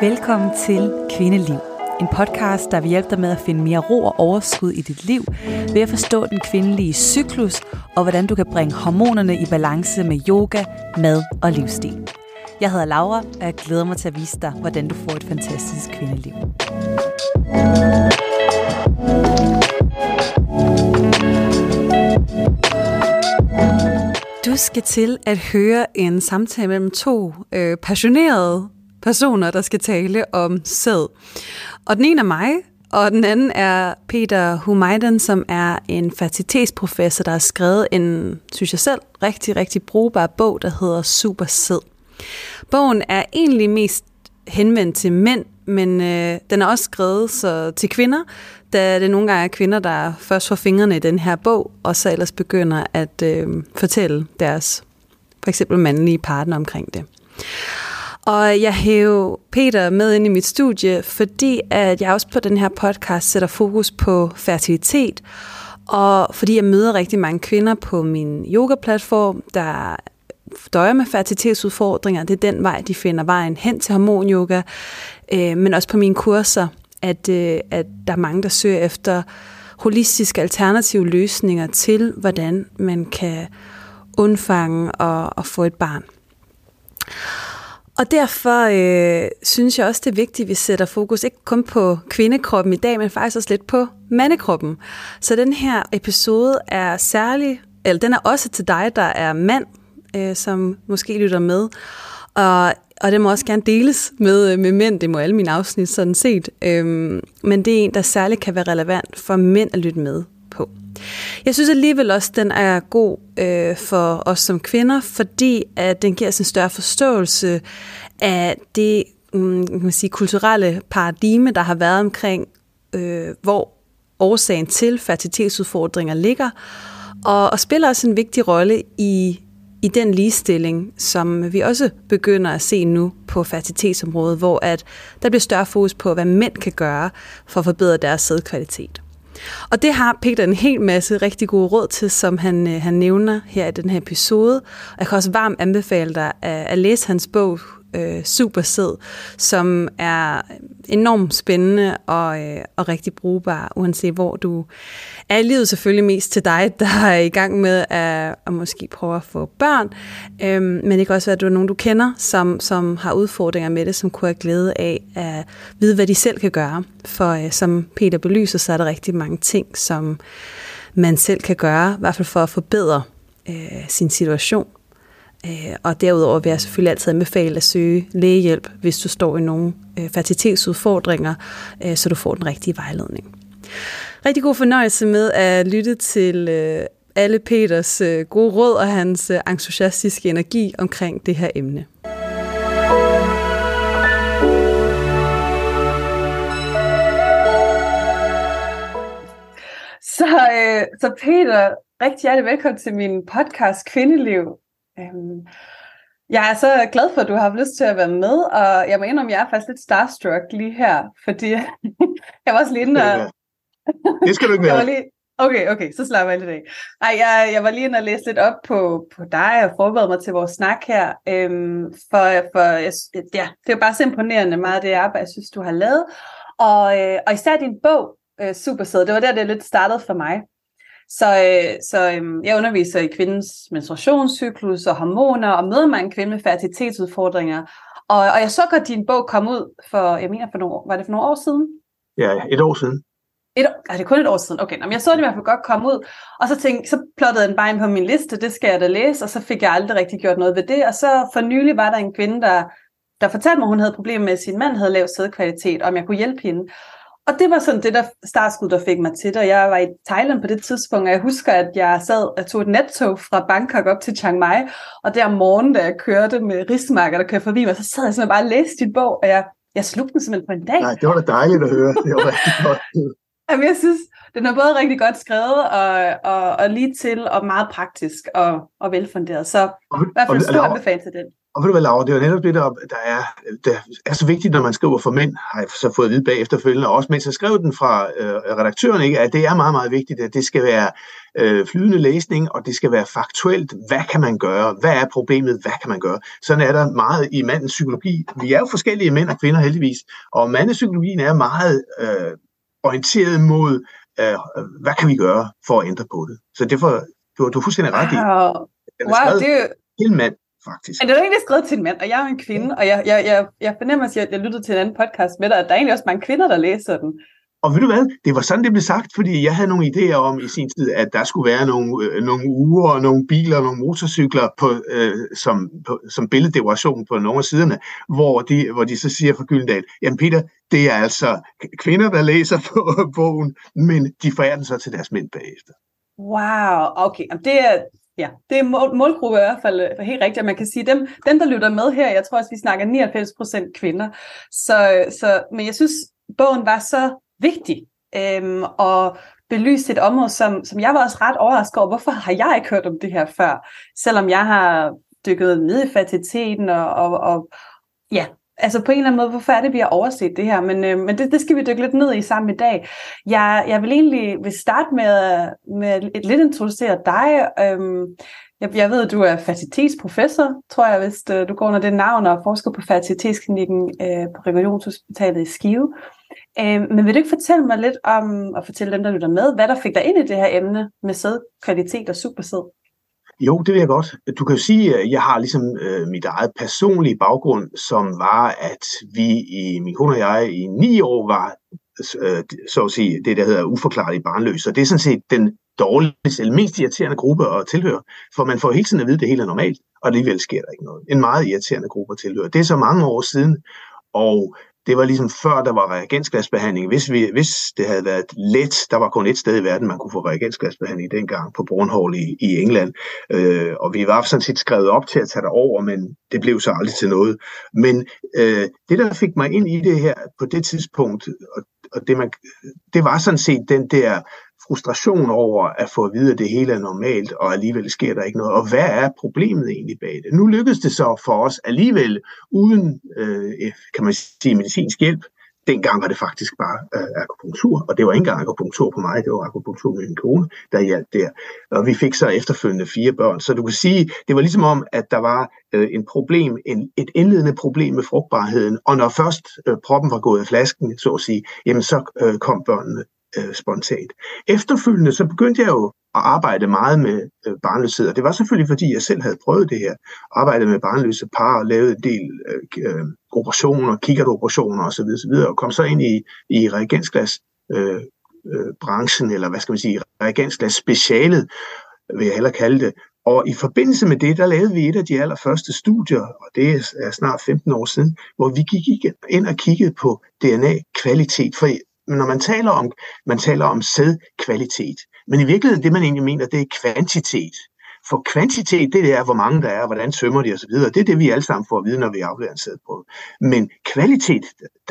Velkommen til Kvindeliv. En podcast, der vil hjælpe dig med at finde mere ro og overskud i dit liv, ved at forstå den kvindelige cyklus, og hvordan du kan bringe hormonerne i balance med yoga, mad og livsstil. Jeg hedder Laura, og jeg glæder mig til at vise dig, hvordan du får et fantastisk kvindeliv. Du skal til at høre en samtale mellem to passionerede personer, der skal tale om sæd. Og den ene er mig, og den anden er Peter Humaydan, som er en fertilitetsprofessor, der har skrevet en, synes jeg selv, rigtig, rigtig brugbar bog, der hedder Super Sæd. Bogen er egentlig mest henvendt til mænd, men den er også skrevet så til kvinder, da det nogle gange er kvinder, der først får fingrene i den her bog, og så ellers begynder at fortælle deres for eksempel mandlige partner omkring det. Og jeg hæver Peter med ind i mit studie, fordi at jeg også på den her podcast sætter fokus på fertilitet, og fordi jeg møder rigtig mange kvinder på min yoga-platform, der døjer med fertilitetsudfordringer. Det er den vej, de finder vejen hen til hormonyoga, men også på mine kurser, at der er mange, der søger efter holistiske alternative løsninger til, hvordan man kan undfange og få et barn. Og derfor synes jeg også, det er vigtigt, at vi sætter fokus ikke kun på kvindekroppen i dag, men faktisk også lidt på mandekroppen. Så den her episode er særlig, eller den er også til dig, der er mand, som måske lytter med. Og det må også gerne deles med mænd, det må alle mine afsnit sådan set. Men det er en, der særligt kan være relevant for mænd at lytte med på. Jeg synes alligevel også, den er god for os som kvinder, fordi at den giver os en større forståelse af det kan man sige, kulturelle paradigme, der har været omkring, hvor årsagen til fertilitetsudfordringer ligger, og spiller også en vigtig rolle i den ligestilling, som vi også begynder at se nu på fertilitetsområdet, hvor at der bliver større fokus på, hvad mænd kan gøre for at forbedre deres sædkvalitet. Og det har Peter en hel masse rigtig gode råd til, som han nævner her i den her episode. Jeg kan også varmt anbefale dig at læse hans bog, Super Sæd, som er enormt spændende og rigtig brugbar, uanset hvor du er i livet. Selvfølgelig mest til dig, der er i gang med at måske prøve at få børn, men det kan også være, at du er nogen, du kender, som har udfordringer med det, som kunne have glæde af at vide, hvad de selv kan gøre. For som Peter belyser, så er der rigtig mange ting, som man selv kan gøre, i hvert fald for at forbedre sin situation. Og derudover vil jeg selvfølgelig altid anbefale at søge lægehjælp, hvis du står i nogle fertilitetsudfordringer, så du får den rigtige vejledning. Rigtig god fornøjelse med at lytte til alle Peters gode råd og hans entusiastiske energi omkring det her emne. Så Peter, rigtig hjertelig velkommen til min podcast Kvindeliv. Jeg er så glad for, at du har haft lyst til at være med, og jeg må indrømme, at jeg er faktisk lidt starstruck lige her, fordi jeg var også lige inde og... Det skal du ikke være. Okay, så slapper jeg lidt af. Jeg var lige inde og læse lidt op på dig og forberede mig til vores snak her, det er jo bare så imponerende meget af det arbejde, jeg synes, du har lavet, og især din bog, Super Sæd, det var der, det lidt startede for mig. Så jeg underviser i kvindens menstruationscyklus og hormoner, og møder mange kvinder med fertilitetsudfordringer. Og jeg så godt, din bog kom ud for, jeg mener, var det for nogle år siden? Ja, et år siden. Det er kun et år siden. Okay, men jeg så det i hvert fald godt komme ud, og så plottede den bare ind på min liste, det skal jeg da læse, og så fik jeg aldrig rigtig gjort noget ved det. Og så for nylig var der en kvinde, der fortalte mig, at hun havde problemer med, at sin mand havde lav sædkvalitet, og om jeg kunne hjælpe hende. Og det var sådan det, der startskud, der fik mig til det. Og jeg var i Thailand på det tidspunkt, og jeg husker, at jeg tog et nattog fra Bangkok op til Chiang Mai, og der om morgenen, da jeg kørte med rismarker, der kørte forbi mig, så sad jeg simpelthen bare og læste din bog, og jeg slugte den simpelthen på en dag. Nej, det var da dejligt at høre. Det var rigtig godt. Jamen, jeg synes, den er både rigtig godt skrevet, og lige til, og meget praktisk, og velfunderet. Så i hvert fald stor anbefaling til den. Og ved du hvad, Laura, det er jo netop det, der er så vigtigt, når man skriver for mænd, har jeg så fået at vide bagefterfølgende, og også mens jeg skrev den fra redaktøren, ikke, at det er meget, meget vigtigt, at det skal være flydende læsning, og det skal være faktuelt. Hvad kan man gøre? Hvad er problemet? Hvad kan man gøre? Sådan er der meget i mandens psykologi. Vi er jo forskellige mænd og kvinder heldigvis, og mandens psykologien er meget orienteret mod, hvad kan vi gøre for at ændre på det? Så derfor, du er fuldstændig ret i. Wow, det er til mand, faktisk. Det er egentlig skrevet til en mand, og jeg er en kvinde, og jeg fornemmer, at jeg lyttede til en anden podcast med dig, at der er egentlig også mange kvinder, der læser den. Og ved du hvad, det var sådan, det blev sagt, fordi jeg havde nogle idéer om i sin tid, at der skulle være nogle uger, nogle biler, nogle motorcykler som billeddekoration på nogle af siderne, hvor de så siger fra Gyldendal, jamen Peter, det er altså kvinder, der læser på bogen, men de forærer den så til deres mænd bagefter. Wow, okay. Det er målgruppe i hvert fald helt rigtigt, man kan sige, dem der lytter med her, jeg tror også, vi snakker 99% kvinder, men jeg synes, bogen var så vigtig, og belyse et område, som jeg var også ret overrasket over, hvorfor har jeg ikke hørt om det her før, selvom jeg har dykket ned i fertiliteten, og ja, altså på en eller anden måde, hvorfor er det, vi har overset det her, men det skal vi dykke lidt ned i sammen i dag. Jeg vil egentlig starte med lidt introducere dig. Jeg ved, at du er fertilitetsprofessor, tror jeg, hvis du går under det navn, og forsker på fertilitetsklinikken på Regionshospitalet i Skive. Men vil du ikke fortælle mig lidt om, og fortælle dem, der lytter med, hvad der fik dig ind i det her emne med sædkvalitet og supersæd? Jo, det vil jeg godt. Du kan jo sige, at jeg har ligesom mit eget personlige baggrund, som var, at min kone og jeg i 9 år var, så at sige, det der hedder uforklarlige barnløse. Og det er sådan set den dårligste, eller mest irriterende gruppe at tilhøre, for man får hele tiden at vide, at det hele er normalt, og alligevel sker der ikke noget. En meget irriterende gruppe at tilhøre. Det er så mange år siden, og det var ligesom før, der var reagensglasbehandling. Hvis det havde været let, der var kun et sted i verden, man kunne få reagensglasbehandling dengang på Bornholm i England. Og vi var sådan set skrevet op til at tage det over, men det blev så aldrig til noget. Men det, der fik mig ind i det her på det tidspunkt, og det var sådan set den der frustration over at få at vide, at det hele er normalt, og alligevel sker der ikke noget. Og hvad er problemet egentlig bag det? Nu lykkedes det så for os alligevel, uden, kan man sige, medicinsk hjælp. Dengang var det faktisk bare akupunktur, og det var ikke engang akupunktur på mig, det var akupunktur med min kone, der hjalp der. Og vi fik så efterfølgende 4 børn. Så du kan sige, det var ligesom om, at der var et indledende problem med frugtbarheden, og når først proppen var gået af flasken, så at sige, jamen så kom børnene spontant. Efterfølgende så begyndte jeg jo at arbejde meget med barnløshed, og det var selvfølgelig fordi jeg selv havde prøvet det her, arbejdet med barnløse par og lavet en del operationer, kikkertoperationer osv., og kom så ind i reagensglas branchen, eller hvad skal man sige, reagensglas specialet, vil jeg hellere kalde det. Og i forbindelse med det, der lavede vi et af de allerførste studier, og det er snart 15 år siden, hvor vi gik ind og kiggede på DNA-kvalitet, for når man taler om sædkvalitet, men i virkeligheden det, man egentlig mener, det er kvantitet. For kvantitet, det er, hvor mange der er, hvordan svømmer de osv. Det er det, vi alle sammen får at vide, når vi afleverer en sædprøve. Men kvalitet,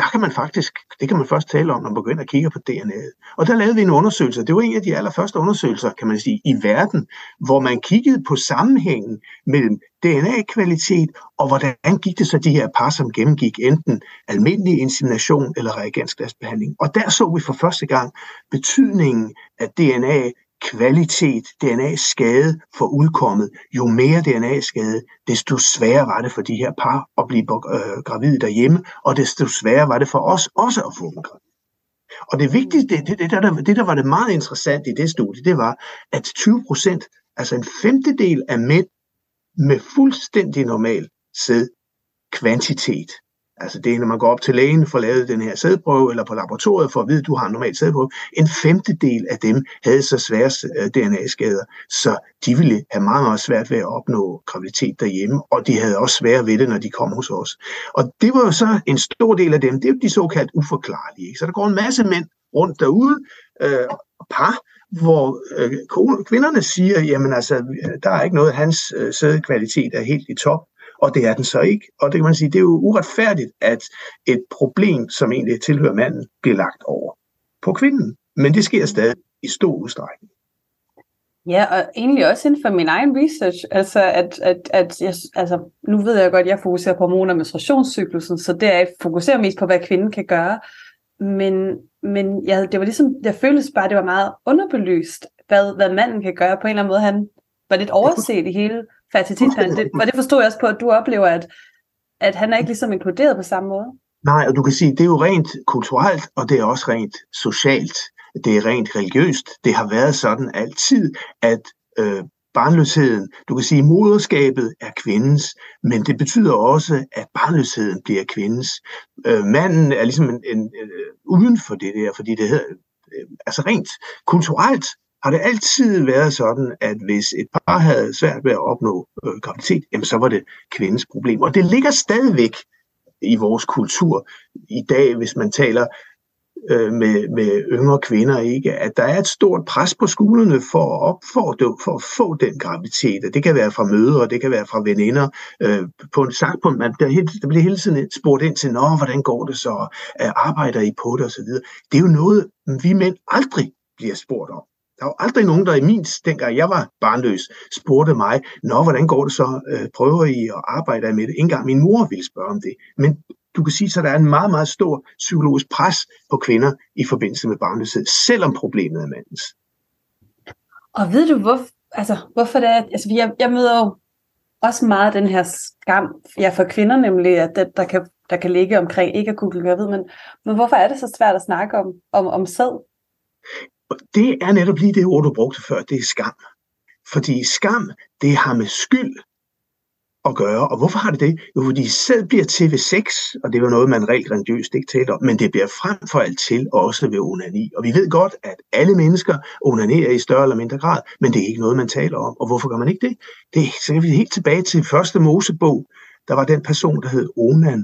det kan man først tale om, når man begynder at kigge på DNA'et. Og der lavede vi en undersøgelse, det var en af de allerførste undersøgelser, kan man sige, i verden, hvor man kiggede på sammenhængen mellem DNA-kvalitet, og hvordan gik det så de her par, som gennemgik enten almindelig insemination eller reagensglasbehandling. Og der så vi for første gang betydningen af DNA-kvalitet, DNA-skade for udkommet. Jo mere DNA-skade, desto sværere var det for de her par at blive gravide derhjemme, og desto sværere var det for os også at få dem gravid. Og det vigtigste, det der var det meget interessant i det studie, det var, at 20%, altså en femtedel af mænd med fuldstændig normal sædkvantitet, altså det er, når man går op til lægen for at lave den her sædprøve, eller på laboratoriet for at vide, at du har en normal sædprøve, en femtedel af dem havde så svære DNA-skader, så de ville have meget, meget svært ved at opnå graviditet derhjemme, og de havde også svære ved det, når de kom hos os. Og det var jo så en stor del af dem, det er jo de såkaldt uforklarlige. Ikke? Så der går en masse mænd rundt derude, par, hvor kvinderne siger, jamen altså, der er ikke noget, hans sædkvalitet er helt i top, og det er den så ikke. Og det kan man sige, det er jo uretfærdigt, at et problem, som egentlig tilhører manden, bliver lagt over på kvinden. Men det sker stadig i stor udstrækning. Ja, og egentlig også inden for min egen research, altså at jeg, altså nu ved jeg godt, at jeg fokuserer på hormon- og menstruationscyklusen, så det er, jeg fokuserer mest på, hvad kvinden kan gøre, men det var ligesom, jeg føltes bare, det var meget underbelyst, hvad manden kan gøre på en eller anden måde. Han var lidt overset i hele fertilitetsbehandlingen. Det forstod jeg også på, at du oplever, at han er ikke ligesom inkluderet på samme måde. Nej, og du kan sige, det er jo rent kulturelt, og det er også rent socialt. Det er rent religiøst. Det har været sådan altid, at barnløsheden, du kan sige, moderskabet er kvindens, men det betyder også, at barnløsheden bliver kvindens. Manden er ligesom en uden for det der, fordi det hedder, altså rent kulturelt har det altid været sådan, at hvis et par havde svært ved at opnå graviditet, jamen så var det kvindens problem. Og det ligger stadigvæk i vores kultur i dag, hvis man taler med yngre kvinder, ikke, at der er et stort pres på skolerne for at få den graviditet. Det kan være fra mødre, det kan være fra veninder. Der bliver hele tiden spurgt ind til, hvordan går det så? Arbejder I på det? Og så videre. Det er jo noget, vi mænd aldrig bliver spurgt om. Der var aldrig nogen, der dengang jeg var barnløs, spurgte mig, hvordan går det så? Prøver I at arbejde med det? Ikke engang min mor ville spørge om det. Men du kan sige, at der er en meget, meget stor psykologisk pres på kvinder i forbindelse med barnløshed, selvom problemet er mandens. Og ved du, hvorfor det er? Altså, jeg møder jo også meget den her skam for kvinder, nemlig, at der kan ligge omkring ikke at kunne blive gravid, men hvorfor er det så svært at snakke om sæd? Det er netop lige det ord, du brugte før, det er skam. Fordi skam, det har med skyld at gøre. Og hvorfor har det det? Jo, fordi sæd bliver til ved sex, og det var noget, man rent religiøst ikke talte om, men det bliver frem for alt til også ved onani. Og vi ved godt, at alle mennesker onanerer i større eller mindre grad, men det er ikke noget, man taler om. Og hvorfor gør man ikke det? Så er vi helt tilbage til første Mosebog. Der var den person, der hed Onan.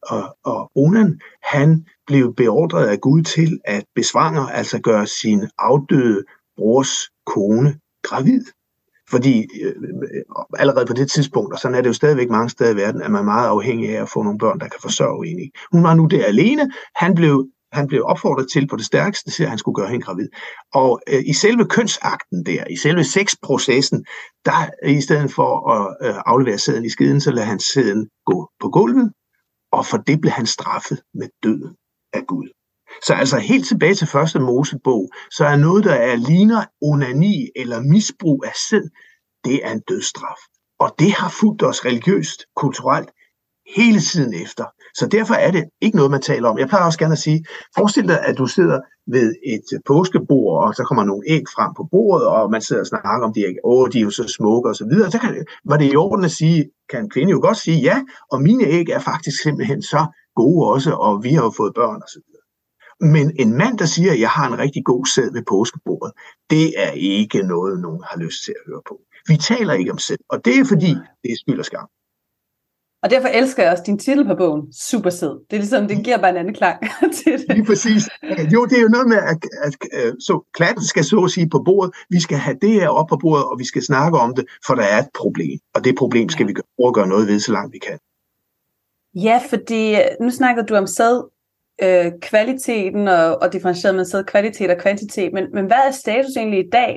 Og Onan, han blev beordret af Gud til at besvanger, altså gøre sin afdøde brors kone gravid. Fordi allerede på det tidspunkt, og sådan er det jo stadigvæk mange steder i verden, er man meget afhængig af at få nogle børn, der kan forsørge en. Ikke? Hun var nu der alene. Han blev opfordret til på det stærkeste, til at han skulle gøre hende gravid. Og i selve kønsakten der, i selve sexprocessen, der i stedet for at aflevere sæden i skeden, så lader han sæden gå på gulvet, og for det blev han straffet med døden af Gud. Så altså helt tilbage til første Mosebog, så er noget, der ligner onani eller misbrug af sæd, det er en dødsstraf. Og det har fulgt os religiøst, kulturelt, hele tiden efter. Så derfor er det ikke noget, man taler om. Jeg plejer også gerne at sige, forestil dig, at du sidder ved et påskebord, og så kommer nogle æg frem på bordet, og man sidder og snakker om de æg. De er jo så smukke og så videre. Så var det i orden at sige, kan en kvinde jo godt sige, ja, og mine æg er faktisk simpelthen så gode også, og vi har jo fået børn og så videre. Men en mand, der siger, at jeg har en rigtig god sæd ved påskebordet, det er ikke noget, nogen har lyst til at høre på. Vi taler ikke om sæd, og det er fordi, det er skyld og skam. Og derfor elsker jeg også din titel på bogen, Supersæd. Det er ligesom, det giver bare en anden klang til det. Lige præcis. Jo, det er jo noget med, at så klatten skal så at sige på bordet. Vi skal have det her op på bordet, og vi skal snakke om det, for der er et problem. Og det problem skal vi gøre noget ved, så langt vi kan. Ja, fordi nu snakker du om sæd, kvaliteten og differentieret med sæd, kvalitet og kvantitet. Men hvad er status egentlig i dag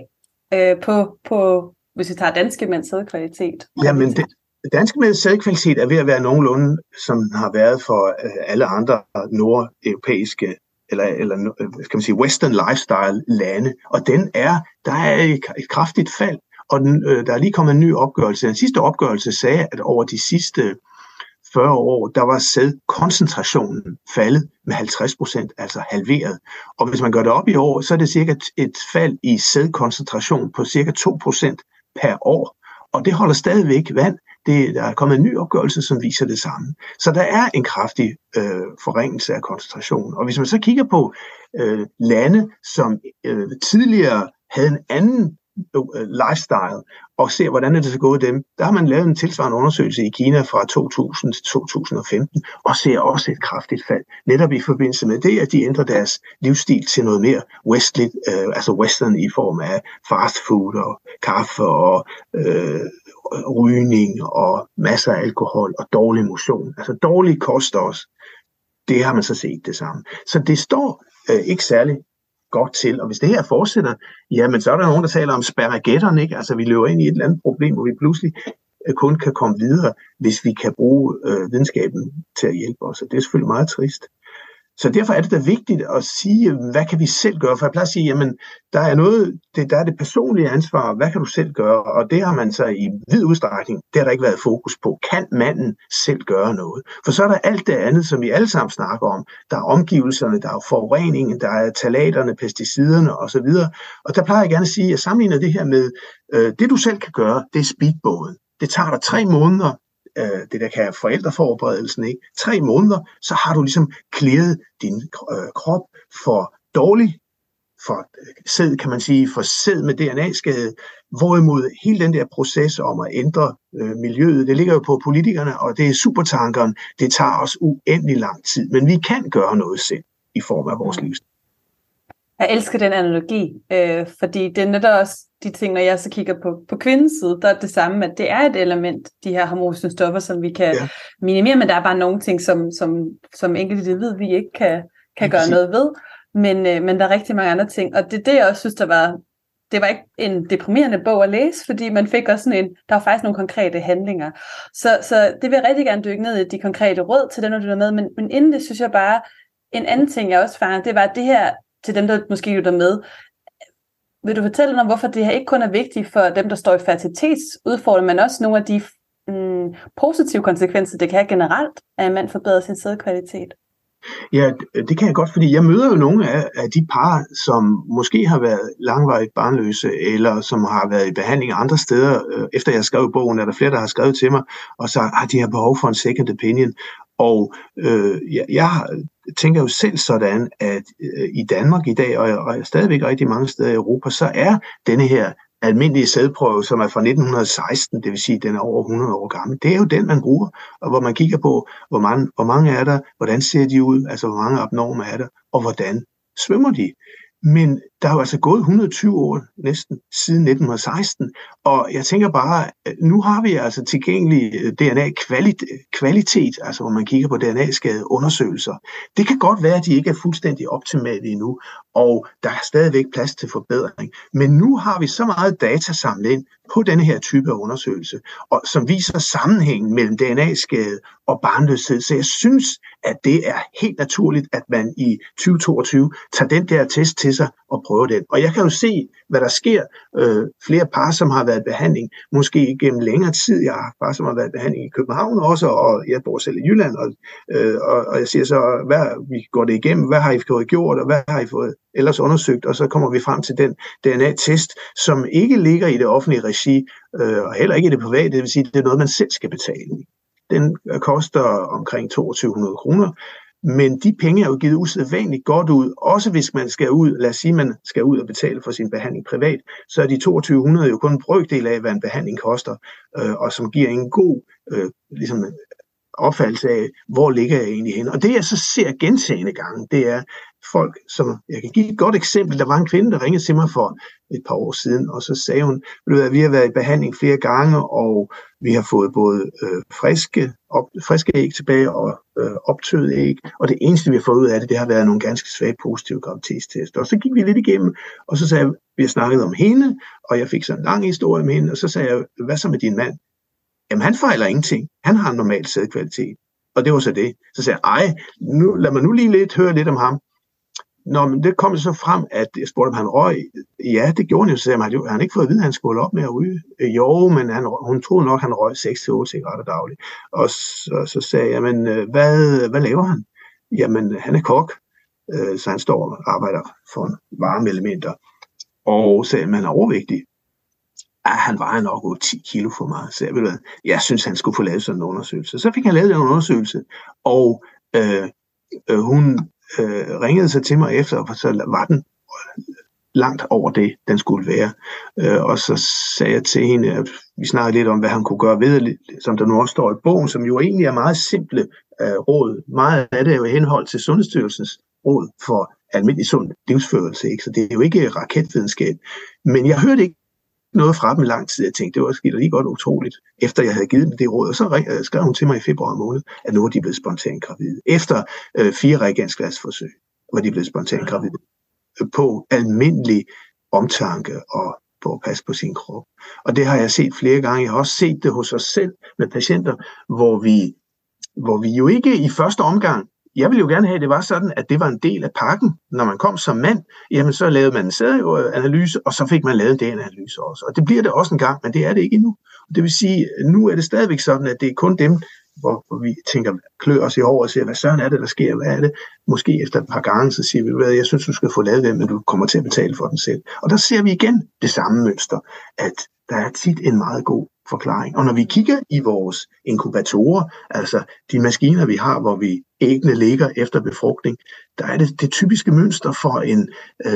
på hvis vi tager danske mænds sædkvalitet? Jamen, danske mænds sædkvalitet er ved at være nogenlunde, som har været for alle andre nordeuropæiske eller skal man sige western lifestyle lande, og der er et kraftigt fald, og der er lige kommet en ny opgørelse. Den sidste opgørelse sagde, at over de sidste 40 år, der var sædkoncentrationen faldet med 50%, altså halveret. Og hvis man gør det op i år, så er det cirka et fald i sædkoncentration på cirka 2% per år. Og det holder stadigvæk vand. Der er kommet en ny opgørelse, som viser det samme. Så der er en kraftig forringelse af koncentrationen. Og hvis man så kigger på lande, som tidligere havde en anden lifestyle, og ser, hvordan det så gået dem, der har man lavet en tilsvarende undersøgelse i Kina fra 2000 til 2015, og ser også et kraftigt fald. Netop i forbindelse med det, at de ændrer deres livsstil til noget mere westligt, altså western i form af fast food og kaffe og rygning og masser af alkohol og dårlig motion. Altså dårlig kost også. Det har man så set det samme. Så det står ikke særlig godt til. Og hvis det her fortsætter, jamen så er der nogen, der taler om sparagetterne, ikke? Altså vi løber ind i et eller andet problem, hvor vi pludselig kun kan komme videre, hvis vi kan bruge videnskaben til at hjælpe os. Og det er selvfølgelig meget trist. Så derfor er det da vigtigt at sige, hvad kan vi selv gøre? For jeg plejer at sige, jamen, der er det personlige ansvar, hvad kan du selv gøre? Og det har man så i vid udstrækning, det har der ikke været fokus på. Kan manden selv gøre noget? For så er der alt det andet, som vi alle sammen snakker om. Der er omgivelserne, der er forureningen, der er talaterne, pesticiderne osv. Og der plejer jeg gerne at sige, at jeg sammenligner det her med, det du selv kan gøre, det er speedbåden. Det tager dig 3 måneder, det der kan forældreforberedelsen, ikke? 3 måneder, så har du ligesom clearet din krop for dårlig, for sæd, kan man sige, for sæd med DNA-skade, hvorimod hele den der proces om at ændre miljøet, det ligger jo på politikerne, og det er supertankeren, det tager os uendelig lang tid, men vi kan gøre noget selv i form af vores livsstil. Jeg elsker den analogi, fordi det er netop også de ting, når jeg så kigger på kvindens side, der er det samme, at det er et element, de her hormonstoffer, stoffer, som vi kan minimere, men der er bare nogle ting, som enkelte individ, vi ikke kan gøre noget ved, men der er rigtig mange andre ting, og det er det, jeg også synes, det var ikke en deprimerende bog at læse, fordi man fik også der var faktisk nogle konkrete handlinger. Så det vil jeg rigtig gerne dykke ned i, de konkrete råd til den, når du er med, men inden det, synes jeg bare, en anden ting, jeg også fanger, det var det her, til dem, der måske lytter med. Vil du fortælle om, hvorfor det her ikke kun er vigtigt for dem, der står i fertilitetsudfordring, men også nogle af de positive konsekvenser, det kan have generelt, at en mand forbedrer sin sædkvalitet? Ja, det kan jeg godt, fordi jeg møder jo nogle af de par, som måske har været langvarigt barnløse, eller som har været i behandling andre steder. Efter jeg skrev bogen, er der flere, der har skrevet til mig, og så har de her behov for en second opinion. Og jeg tænker jo selv sådan, at i Danmark i dag, og stadigvæk rigtig mange steder i Europa, så er denne her almindelige sædprøve, som er fra 1916, det vil sige, den er over 100 år gammel, det er jo den, man bruger, og hvor man kigger på, hvor mange er der, hvordan ser de ud, altså hvor mange abnorme er der, og hvordan svømmer de. Men der er jo altså gået 120 år næsten siden 1916, og jeg tænker bare, nu har vi altså tilgængelig DNA-kvalitet, altså hvor man kigger på DNA-skadeundersøgelser. Det kan godt være, at de ikke er fuldstændig optimale endnu, og der er stadigvæk plads til forbedring. Men nu har vi så meget data samlet ind på denne her type af undersøgelse, og som viser sammenhængen mellem DNA-skade og barnløshed. Så jeg synes, at det er helt naturligt, at man i 2022 tager den der test til sig og prøver den. Og jeg kan jo se, hvad der sker. Flere par, som har været i behandling, måske gennem længere tid. Jeg har par, som har været i behandling i København også, og jeg bor selv i Jylland, og jeg siger så, vi går det igennem, hvad har I fået gjort, og hvad har I fået ellers undersøgt, og så kommer vi frem til den DNA-test, som ikke ligger i det offentlige regi, og heller ikke i det private, det vil sige, det er noget, man selv skal betale. Den koster omkring 2200 kroner, men de penge er jo givet usædvanligt godt ud, også hvis man skal ud, lad os sige, man skal ud og betale for sin behandling privat, så er de 2200 jo kun en brøkdel af, hvad en behandling koster, og som giver en god ligesom opfattelse af, hvor ligger jeg egentlig hen. Og det jeg så ser gentagne gange, det er folk, som, jeg kan give et godt eksempel, der var en kvinde, der ringede til mig for et par år siden, og så sagde hun, at vi har været i behandling flere gange, og vi har fået både friske æg tilbage og optøede æg, og det eneste, vi har fået ud af det, det har været nogle ganske svage positive graviditetstester. Og så gik vi lidt igennem, og så sagde jeg, vi har snakket om hende, og jeg fik sådan en lang historie med hende, og så sagde jeg, hvad så med din mand? Jamen, han fejler ingenting. Han har en normal sædkvalitet. Og det var så det. Så sagde jeg, lad mig nu lige høre lidt om ham. Nå, men det kom så frem, at jeg spurgte, om han røg. Ja, det gjorde han jo. Så sagde jeg, han ikke fået at vide, at han skulle op med at ryge. Jo, men hun troede nok, at han røg 6-8 cigaretter dagligt. Og så sagde jeg, men hvad laver han? Jamen, han er kok, så han står og arbejder for varmeelementer. Og sagde, at han er overvægtig. Han vejer nok 10 kilo for meget. Så jeg synes, han skulle få lavet sådan en undersøgelse. Så fik han lavet en undersøgelse, og hun ringede så til mig efter, og så var den langt over det, den skulle være. Og så sagde jeg til hende, at vi snakkede lidt om, hvad han kunne gøre ved, som der nu også står i bogen, som jo egentlig er meget simple råd. Meget af det er jo i henhold til Sundhedsstyrelsens råd for almindelig sund livsførelse, ikke? Så det er jo ikke raketvidenskab. Men jeg hørte ikke noget fra dem lang tid. Jeg tænkte, det var sket lige godt utroligt, efter jeg havde givet dem det råd. Og så skrev hun til mig i februar måned, at nu er de blevet spontant gravide. Efter 4 reagensglasforsøg var de blevet spontant gravide. på almindelig omtanke og på at passe på sin krop. Og det har jeg set flere gange. Jeg har også set det hos os selv med patienter, hvor vi jo ikke i første omgang, jeg ville jo gerne have, at det var sådan, at det var en del af pakken. Når man kom som mand, jamen så lavede man en sædanalyse, og så fik man lavet en DNA-analyse også. Og det bliver det også en gang, men det er det ikke endnu. Det vil sige, nu er det stadigvæk sådan, at det er kun dem, hvor vi tænker, klør os i håret og siger, hvad søren er det, der sker, hvad er det? Måske efter et par gange, så siger vi, jeg synes, du skal få lavet det, men du kommer til at betale for den selv. Og der ser vi igen det samme mønster, at der er tit en meget god forklaring. Og når vi kigger i vores inkubatorer, altså de maskiner, vi har, hvor vi æggene ligger efter befrugtning, der er det typiske mønster for en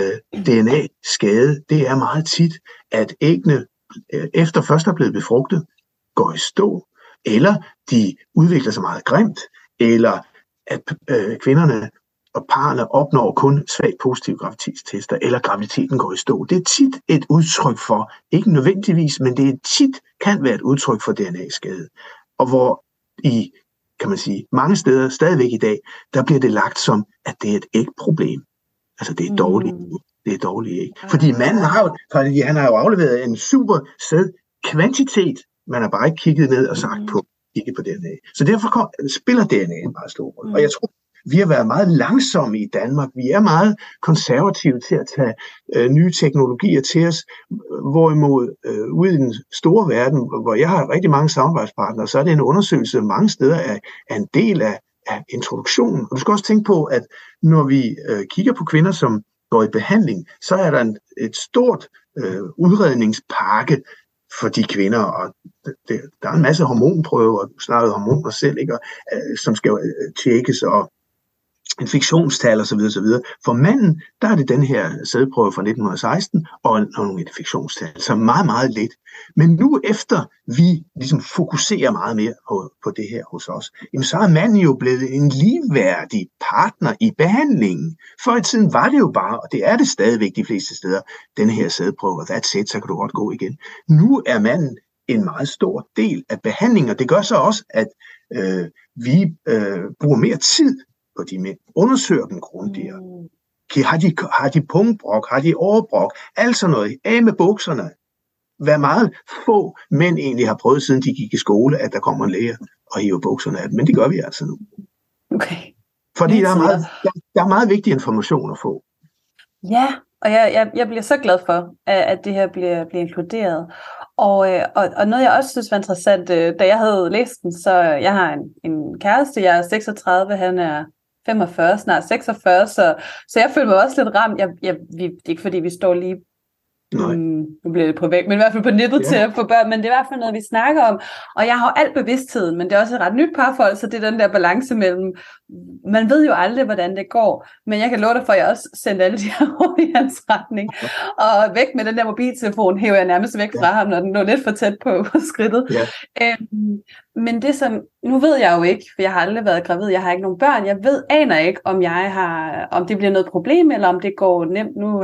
DNA-skade. Det er meget tit, at æggene efter først er blevet befrugtet, går i stå, eller de udvikler sig meget grimt, eller at kvinderne og parerne opnår kun svagt positive graviditetstester, eller graviditeten går i stå. Det er tit et udtryk for, ikke nødvendigvis, men det kan være et udtryk for DNA-skade. Og hvor i, kan man sige, mange steder stadigvæk i dag, der bliver det lagt som, at det er et ægproblem. Altså det er dårligt. Det er dårligt æg. Fordi manden han har jo afleveret en super sædkvantitet, man har bare ikke kigget ned og sagt ikke på DNA. Så derfor spiller DNA en meget stor rolle. Og jeg tror, vi har været meget langsomme i Danmark. Vi er meget konservative til at tage nye teknologier til os. Hvorimod ude i den store verden, hvor jeg har rigtig mange samarbejdspartnere, så er det en undersøgelse mange steder er en del af introduktionen. Og du skal også tænke på, at når vi kigger på kvinder, som går i behandling, så er der et stort udredningspakke for de kvinder, og der er en masse hormonprøver, du snakkede hormoner selv, ikke? Som skal tjekkes, og infektionstal osv. For manden, der er det den her sædprøve fra 1916, og nogle infektionstal, så meget, meget lidt. Men nu efter vi ligesom fokuserer meget mere på det her hos os, jamen så er manden jo blevet en ligeværdig partner i behandlingen. Før i tiden var det jo bare, og det er det stadigvæk de fleste steder, den her sædprøve, og that's it, så kan du godt gå igen. Nu er manden en meget stor del af behandlingen, og det gør så også, at vi bruger mere tid på de mænd, undersøger dem grundigere. Har de punktbrok, har de overbrok, alt sådan noget, af med bukserne. Hvad meget få mænd egentlig har prøvet, siden de gik i skole, at der kommer en læge og hiver bukserne af dem, men det gør vi altså nu. Okay. Fordi der er meget vigtig information at få. Ja, og jeg bliver så glad for, at det her bliver inkluderet. Og noget jeg også synes var interessant, da jeg havde læst den, så jeg har en kæreste, jeg er 36, han er 45, snart 46, så jeg føler mig også lidt ramt. Det er ikke fordi, vi står lige, nu bliver det privat, men i hvert fald på nippet til at få børn, men det er i hvert fald noget, vi snakker om. Og jeg har jo alt bevidstheden, men det er også et ret nyt parforhold, så det er den der balance mellem, man ved jo aldrig, hvordan det går, men jeg kan love dig for, at jeg også sendte alle de her ord i hans retning. Og væk med den der mobiltelefon, hæver jeg nærmest væk fra ham, når den lå lidt for tæt på skridtet. Ja. Men det som, nu ved jeg jo ikke, for jeg har aldrig været gravid, jeg har ikke nogen børn, aner ikke, om det bliver noget problem, eller om det går nemt. Nu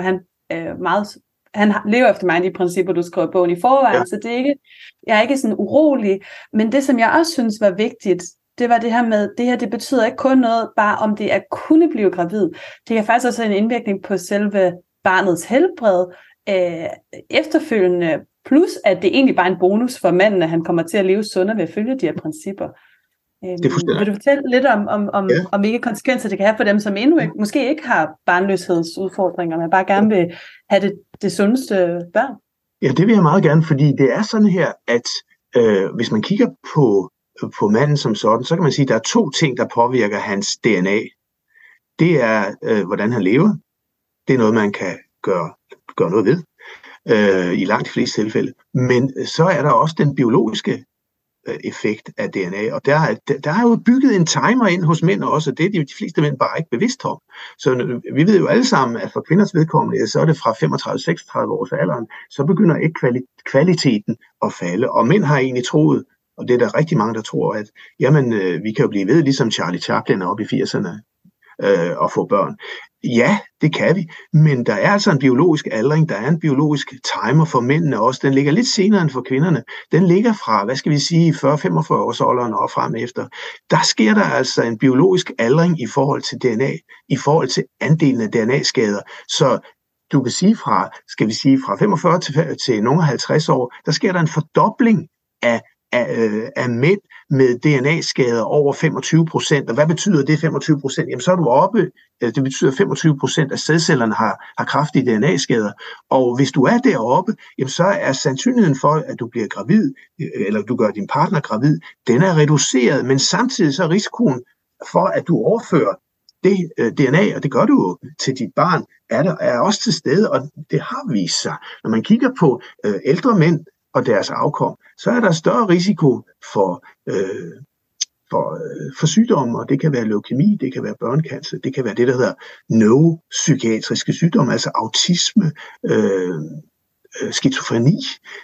han lever efter mange af de principper, du skriver i bogen i forvejen, så jeg er ikke sådan urolig. Men det, som jeg også synes var vigtigt, det var det her med, det betyder ikke kun noget, bare om det er at kunne blive gravid. Det kan faktisk også have en indvirkning på selve barnets helbred efterfølgende, plus at det egentlig bare er en bonus for manden, at han kommer til at leve sundere ved at følge de her principper. Vil du fortælle lidt om hvilke konsekvenser det kan have for dem, som endnu ikke, måske ikke har barnløshedsudfordringer, men bare gerne vil have det sundeste børn? Ja, det vil jeg meget gerne, fordi det er sådan her, at hvis man kigger på manden som sådan, så kan man sige, at der er 2 ting, der påvirker hans DNA. Det er, hvordan han lever. Det er noget, man kan gøre noget ved i langt de fleste tilfælde. Men så er der også den biologiske effekt af DNA, og der er jo bygget en timer ind hos mænd også, og det er de fleste mænd bare ikke bevidst om. Så vi ved jo alle sammen, at for kvinders vedkommende, så er det fra 35-36 års alderen, så begynder ikke kvaliteten at falde, og mænd har egentlig troet, og det er der rigtig mange, der tror, at jamen, vi kan jo blive ved, ligesom Charlie Chaplin oppe i 80'erne. at få børn. Ja, det kan vi, men der er altså en biologisk aldring, der er en biologisk timer for mændene også. Den ligger lidt senere end for kvinderne. Den ligger fra, 40-45 års alderen og frem efter. Der sker der altså en biologisk aldring i forhold til DNA, i forhold til andelen af DNA-skader. Så du kan sige fra 45 til nogle 50 år, der sker der en fordobling af mænd med DNA-skader over 25%. Og hvad betyder det 25%? Jamen så er du oppe, det betyder 25% af sædcellerne har kraftige DNA-skader. Og hvis du er deroppe, jamen så er sandsynligheden for, at du bliver gravid, eller du gør din partner gravid, den er reduceret, men samtidig så er risikoen for, at du overfører det DNA, og det gør du jo til dit barn, er også til stede, og det har vist sig. Når man kigger på ældre mænd og deres afkom, så er der større risiko for sygdomme, og det kan være leukemi, det kan være børnecancer, det kan være det, der hedder neuropsykiatriske sygdomme, altså autisme, skizofreni,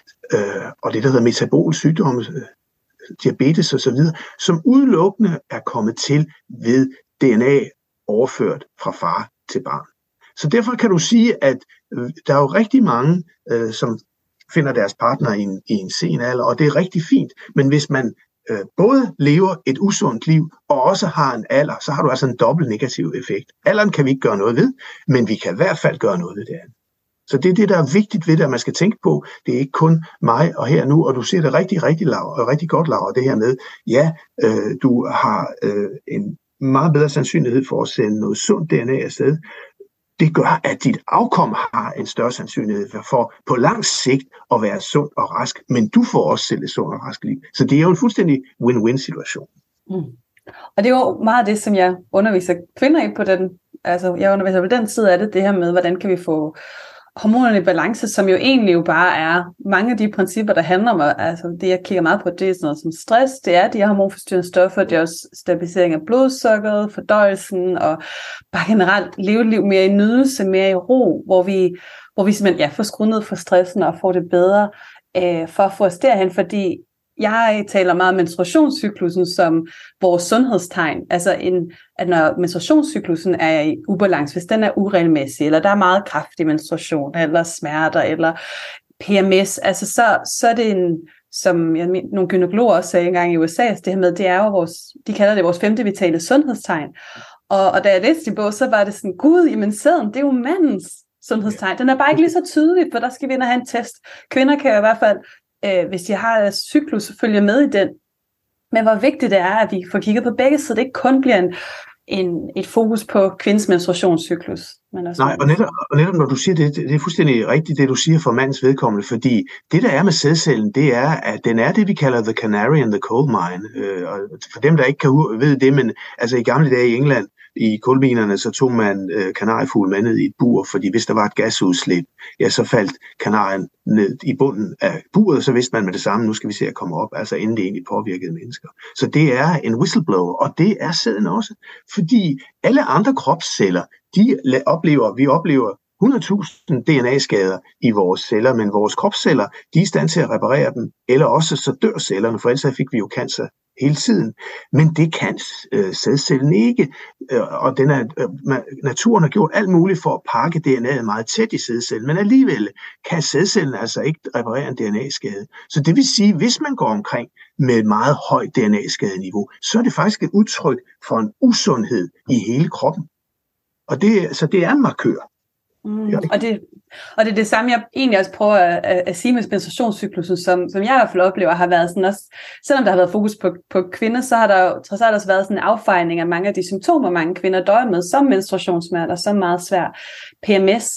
og det, der hedder metabolsygdomme, diabetes osv., som udelukkende er kommet til ved DNA overført fra far til barn. Så derfor kan du sige, at der er jo rigtig mange, som finder deres partner i en sen alder, og det er rigtig fint. Men hvis man både lever et usundt liv, og også har en alder, så har du altså en dobbelt negativ effekt. Alderen kan vi ikke gøre noget ved, men vi kan i hvert fald gøre noget ved det andet. Så det er det, der er vigtigt ved det, at man skal tænke på. Det er ikke kun mig og her nu, og du siger det rigtig godt, Laura, det her med, ja, du har en meget bedre sandsynlighed for at sende noget sundt DNA afsted. Det gør, at dit afkom har en større sandsynlighed for på lang sigt at være sund og rask, men du får også selv et sund og rask liv. Så det er jo en fuldstændig win-win-situation. Og det er jo meget det, som jeg underviser kvinder i på den, altså jeg underviser på den side af det her med, hvordan kan vi få hormonerne i balance, som jo egentlig jo bare er mange af de principper, der handler om, altså det jeg kigger meget på, det er sådan noget som stress, det er de her hormonforstyrrende stoffer, det er også stabilisering af blodsukkeret, fordøjelsen, og bare generelt leve et liv mere i nydelse, mere i ro, hvor vi simpelthen får skruet ned for stressen og får det bedre, for at få os derhen, fordi jeg taler meget om menstruationscyklusen som vores sundhedstegn. Altså, at når menstruationscyklusen er i ubalance, hvis den er uregelmæssig, eller der er meget kraftig menstruation, eller smerter, eller PMS, altså så er det som nogle gynækologer også sagde engang i USA, det her med, det er jo de kalder det vores 5. vitale sundhedstegn. Og da jeg læste i bog, så var det sådan, gud, jamen sæden, det er jo mandens sundhedstegn. Den er bare ikke lige så tydelig, for der skal vi ind og have en test. Kvinder kan i hvert fald, hvis de har cyklus, følge med i den. Men hvor vigtigt det er, at vi får kigget på begge, så det ikke kun bliver et fokus på kvindens menstruationscyklus. Men også nej, og netop når du siger det er fuldstændig rigtigt, det du siger for mandens vedkommende, fordi det der er med sædcellen, det er, at den er det, vi kalder the canary in the coal mine. Og for dem, der ikke ved det, men altså i gamle dage i England, i kulminerne, så tog man kanariefugle med ned i et bur, fordi hvis der var et gasudslip, ja, så faldt kanarien ned i bunden af buret, så vidste man med det samme, nu skal vi se at komme op, altså inden det egentlig påvirkede mennesker. Så det er en whistleblower, og det er sæden også, fordi alle andre kropsceller, vi oplever 100.000 DNA-skader i vores celler, men vores kropsceller, de er i stand til at reparere dem, eller også så dør cellerne, for ellers fik vi jo cancer hele tiden. Men det kan sædcellen ikke, og naturen har gjort alt muligt for at pakke DNA'et meget tæt i sædcellen, men alligevel kan sædcellen altså ikke reparere en DNA-skade. Så det vil sige, hvis man går omkring med et meget højt DNA-skadeniveau, så er det faktisk et udtryk for en usundhed i hele kroppen. Så det er en markør. Og det er det samme, jeg egentlig også prøver at sige med menstruationscyklusen, som jeg i hvert fald oplever har været sådan også, selvom der har været fokus på kvinder, så har der jo trods alt også været sådan en affejning af mange af de symptomer, mange kvinder døjer med, som menstruationssmerter, som meget svær PMS.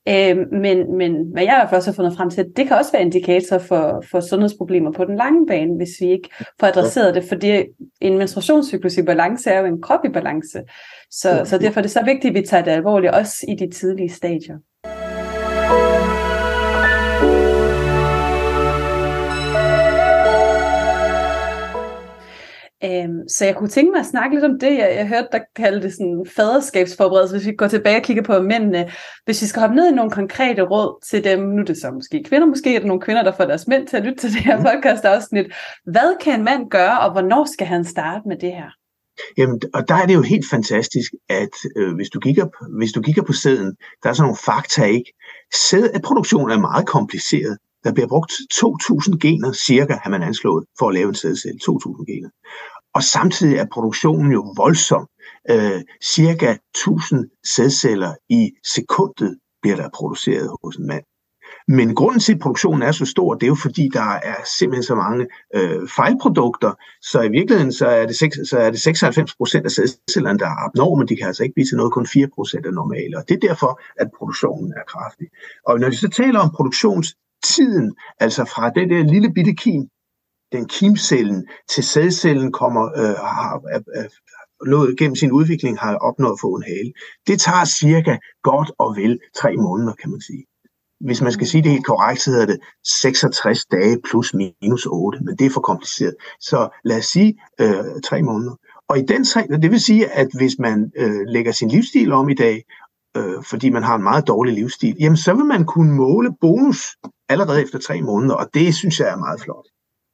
Men hvad jeg i hvert fald også har fundet frem til, det kan også være indikator for sundhedsproblemer på den lange bane, hvis vi ikke får adresseret det, fordi en menstruationscyklus i balance er jo en krop i balance. Så derfor er det så vigtigt, at vi tager det alvorligt, også i de tidlige stadier. Så jeg kunne tænke mig at snakke lidt om det. Jeg hørte dig kalde det sådan faderskabsforberedelse, hvis vi går tilbage og kigger på mændene. Hvis vi skal hoppe ned i nogle konkrete råd til dem, nu er det så måske kvinder, måske er der nogle kvinder, der får deres mænd til at lytte til det her podcast afsnit. Hvad kan en mand gøre, og hvornår skal han starte med det her? Jamen, og der er det jo helt fantastisk, at hvis du kigger på sæden, der er sådan nogle fakta, ikke? Sædproduktion er meget kompliceret. Der bliver brugt 2.000 gener, cirka, har man anslået, for at lave en sædcelle. 2.000 gener. Og samtidig er produktionen jo voldsom. Cirka 1.000 sædceller i sekundet bliver der produceret hos en mand. Men grunden til, at produktionen er så stor, det er jo fordi, der er simpelthen så mange fejlprodukter, så i virkeligheden så er det 96% af sædcellerne, der er abnorme, de kan altså ikke blive til noget, kun 4% er normale, og det er derfor, at produktionen er kraftig. Og når vi så taler om produktionstiden, altså fra det der lille bitte kim, den kimcellen til sædcellen kommer, gennem sin udvikling har opnået at få en hale, det tager cirka godt og vel 3 måneder, kan man sige. Hvis man skal sige det helt korrekt, så hedder det 66 dage plus minus 8, men det er for kompliceret. Så lad os sige 3 måneder. Og i den 3, det vil sige, at hvis man lægger sin livsstil om i dag, fordi man har en meget dårlig livsstil, jamen så vil man kunne måle bonus allerede efter 3 måneder, og det synes jeg er meget flot.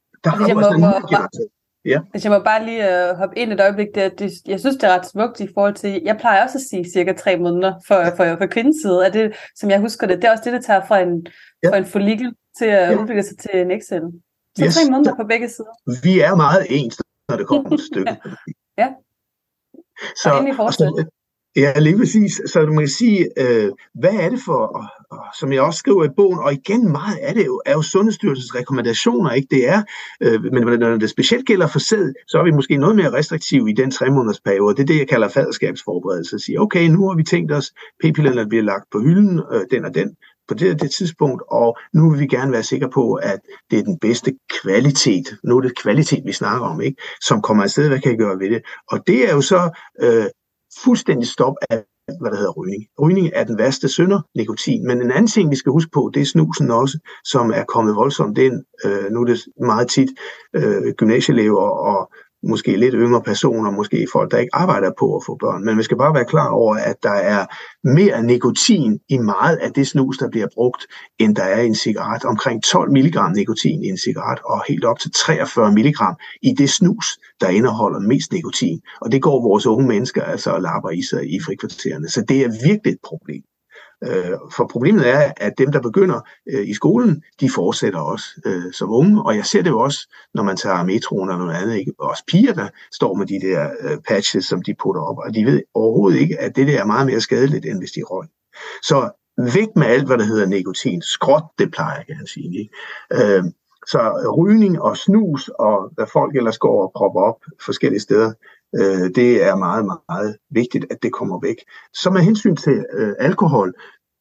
Hvis jeg må bare lige hoppe ind et øjeblik, jeg synes, det er ret smukt i forhold til, jeg plejer også at sige cirka 3 måneder for kvindens side, er det, som jeg husker det er også det tager fra en follikel til at udvikle sig til en ægcelle. Så 3 måneder på begge sider. Vi er meget ens, når det kommer til stykket. Ja, så endelig fortsætte. Ja, lige præcis. Så man kan sige, hvad er det for, som jeg også skriver i bogen, og igen meget af det er jo Sundhedsstyrelsens rekommendationer, ikke? Det er, men når det specielt gælder for sæd, så er vi måske noget mere restriktive i den 3 måneders periode. Det er det, jeg kalder faderskabsforberedelse. At sige, okay, nu har vi tænkt os, p-pillerne bliver lagt på hylden, den og den, på det tidspunkt, og nu vil vi gerne være sikre på, at det er den bedste kvalitet. Nu er det kvalitet, vi snakker om, ikke? Som kommer afsted, hvad kan jeg gøre ved det? Og det er jo så fuldstændig stop af, hvad der hedder rygning. Rygning er den værste synder, nikotin. Men en anden ting, vi skal huske på, det er snusen også, som er kommet voldsomt ind. Nu er det meget tit gymnasieelever og måske lidt yngre personer, måske folk, der ikke arbejder på at få børn. Men vi skal bare være klar over, at der er mere nikotin i meget af det snus, der bliver brugt, end der er i en cigaret. Omkring 12 mg nikotin i en cigaret, og helt op til 43 mg i det snus, der indeholder mest nikotin. Og det går vores unge mennesker altså og lapper i sig i frikvartererne. Så det er virkelig et problem. For problemet er, at dem, der begynder i skolen, de fortsætter også som unge, og jeg ser det jo også, når man tager metroen eller noget andet, ikke? Også piger, der står med de der patches, som de putter op, og de ved overhovedet ikke, at det der er meget mere skadeligt, end hvis de røg. Så væk med alt, hvad der hedder nikotin. Skråt, det plejer jeg gerne at sige. Ikke? Så rygning og snus, og hvad folk ellers går og propper op forskellige steder, det er meget, meget vigtigt, at det kommer væk. Så med hensyn til alkohol,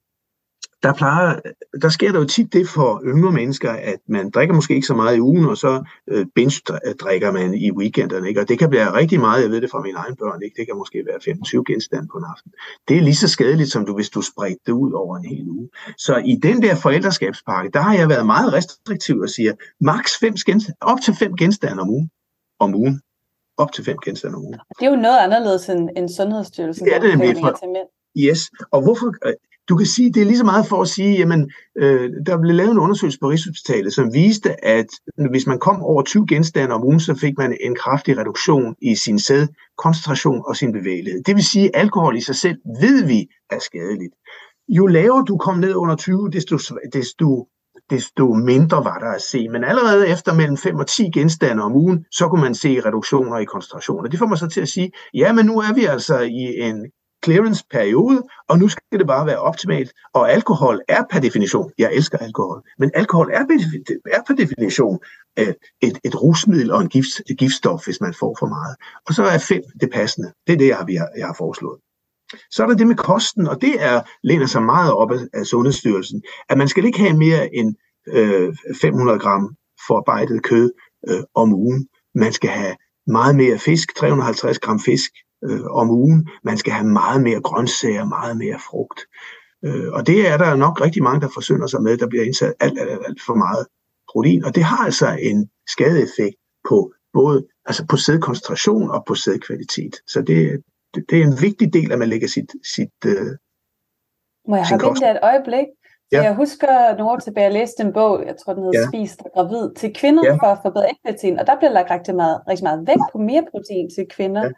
der sker der jo tit det for yngre mennesker, at man drikker måske ikke så meget i ugen, og så binge-drikker man i weekenderne, ikke? Og det kan blive rigtig meget, jeg ved det fra mine egne børn, ikke? Det kan måske være 25 genstande på en aften. Det er lige så skadeligt, som hvis du spredte det ud over en hel uge. Så i den der forældreskabspakke, der har jeg været meget restriktiv og siger, maks 5 genstande, op til 5 genstande om ugen. Op til 5 genstande om ugen. Det er jo noget anderledes end Sundhedsstyrelsen. Ja, det er det. Yes, og hvorfor... Du kan sige, det er lige så meget for at sige, jamen, der blev lavet en undersøgelse på Rigshospitalet, som viste, at hvis man kom over 20 genstande om ugen, så fik man en kraftig reduktion i sin sædkoncentration og sin bevægelighed. Det vil sige, at alkohol i sig selv ved vi er skadeligt. Jo lavere du kom ned under 20, desto mindre var der at se. Men allerede efter mellem 5 og 10 genstande om ugen, så kunne man se reduktioner i koncentrationer. Det får mig så til at sige, ja, men nu er vi altså i en clearance-periode, og nu skal det bare være optimalt. Og alkohol er per definition, jeg elsker alkohol, men alkohol er per definition et rusmiddel og et giftstof, hvis man får for meget. Og så er 5 det passende. Det er det, jeg har foreslået. Så er der det med kosten, og det læner sig meget op af Sundhedsstyrelsen, at man skal ikke have mere end 500 gram forarbejdet kød om ugen. Man skal have meget mere fisk, 350 gram fisk om ugen. Man skal have meget mere grøntsager, meget mere frugt. Og det er der nok rigtig mange, der forsynder sig med, der bliver indsat alt for meget protein. Og det har altså en skadeeffekt på både på sædkoncentration og på sædkvalitet. Så det er en vigtig del, at man lægger sit Må jeg have ventet et øjeblik? Ja. Jeg husker nogle år tilbage, jeg læste en bog, jeg tror den hedder Spis dig gravid, til kvinder for at forbedre ægkvaliteten, og der bliver lagt rigtig meget vægt på mere protein til kvinder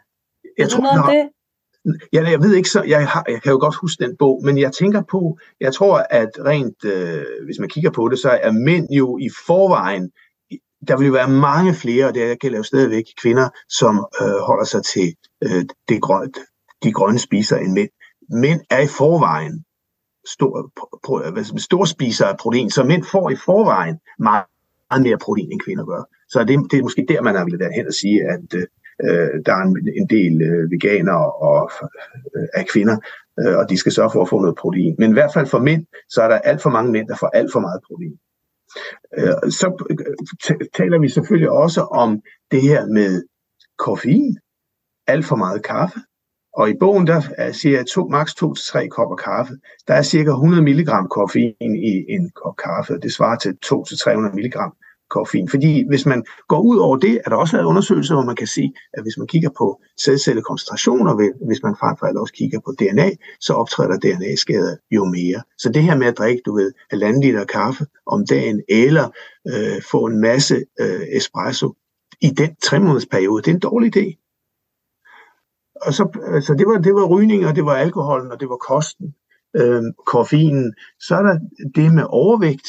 Jeg tror, noget om det? Jeg ved ikke, så jeg kan jo godt huske den bog, men jeg tænker på, jeg tror, at rent, hvis man kigger på det, så er mænd jo i forvejen, der vil jo være mange flere, og det gælder jo stadigvæk kvinder, som holder sig til de grønne spiser end mænd. Mænd er i forvejen store spiser af protein, så mænd får i forvejen meget mere protein, end kvinder gør. Så det er måske der, man har ville hen og sige, at der er en del veganere og af kvinder, og de skal sørge for at få noget protein. Men i hvert fald for mænd, så er der alt for mange mænd, der får alt for meget protein. Så taler vi selvfølgelig også om det her med koffein, alt for meget kaffe. Og i bogen, der siger jeg maks 2 til 3 kopper kaffe. Der er cirka 100 mg koffein i en kop kaffe, og det svarer til 2 til 300 mg koffein. Fordi hvis man går ud over det, er der også lavet undersøgelser, hvor man kan se, at hvis man kigger på sædcellekoncentrationer, hvis man frem for alt også kigger på DNA, så optræder DNA-skader jo mere. Så det her med at drikke, 1,5 liter kaffe om dagen, eller få en masse espresso i den 3-måneders periode, det er en dårlig idé. Og så det var rygning, og det var alkoholen, og det var kosten, koffeinen. Så er der det med overvægt.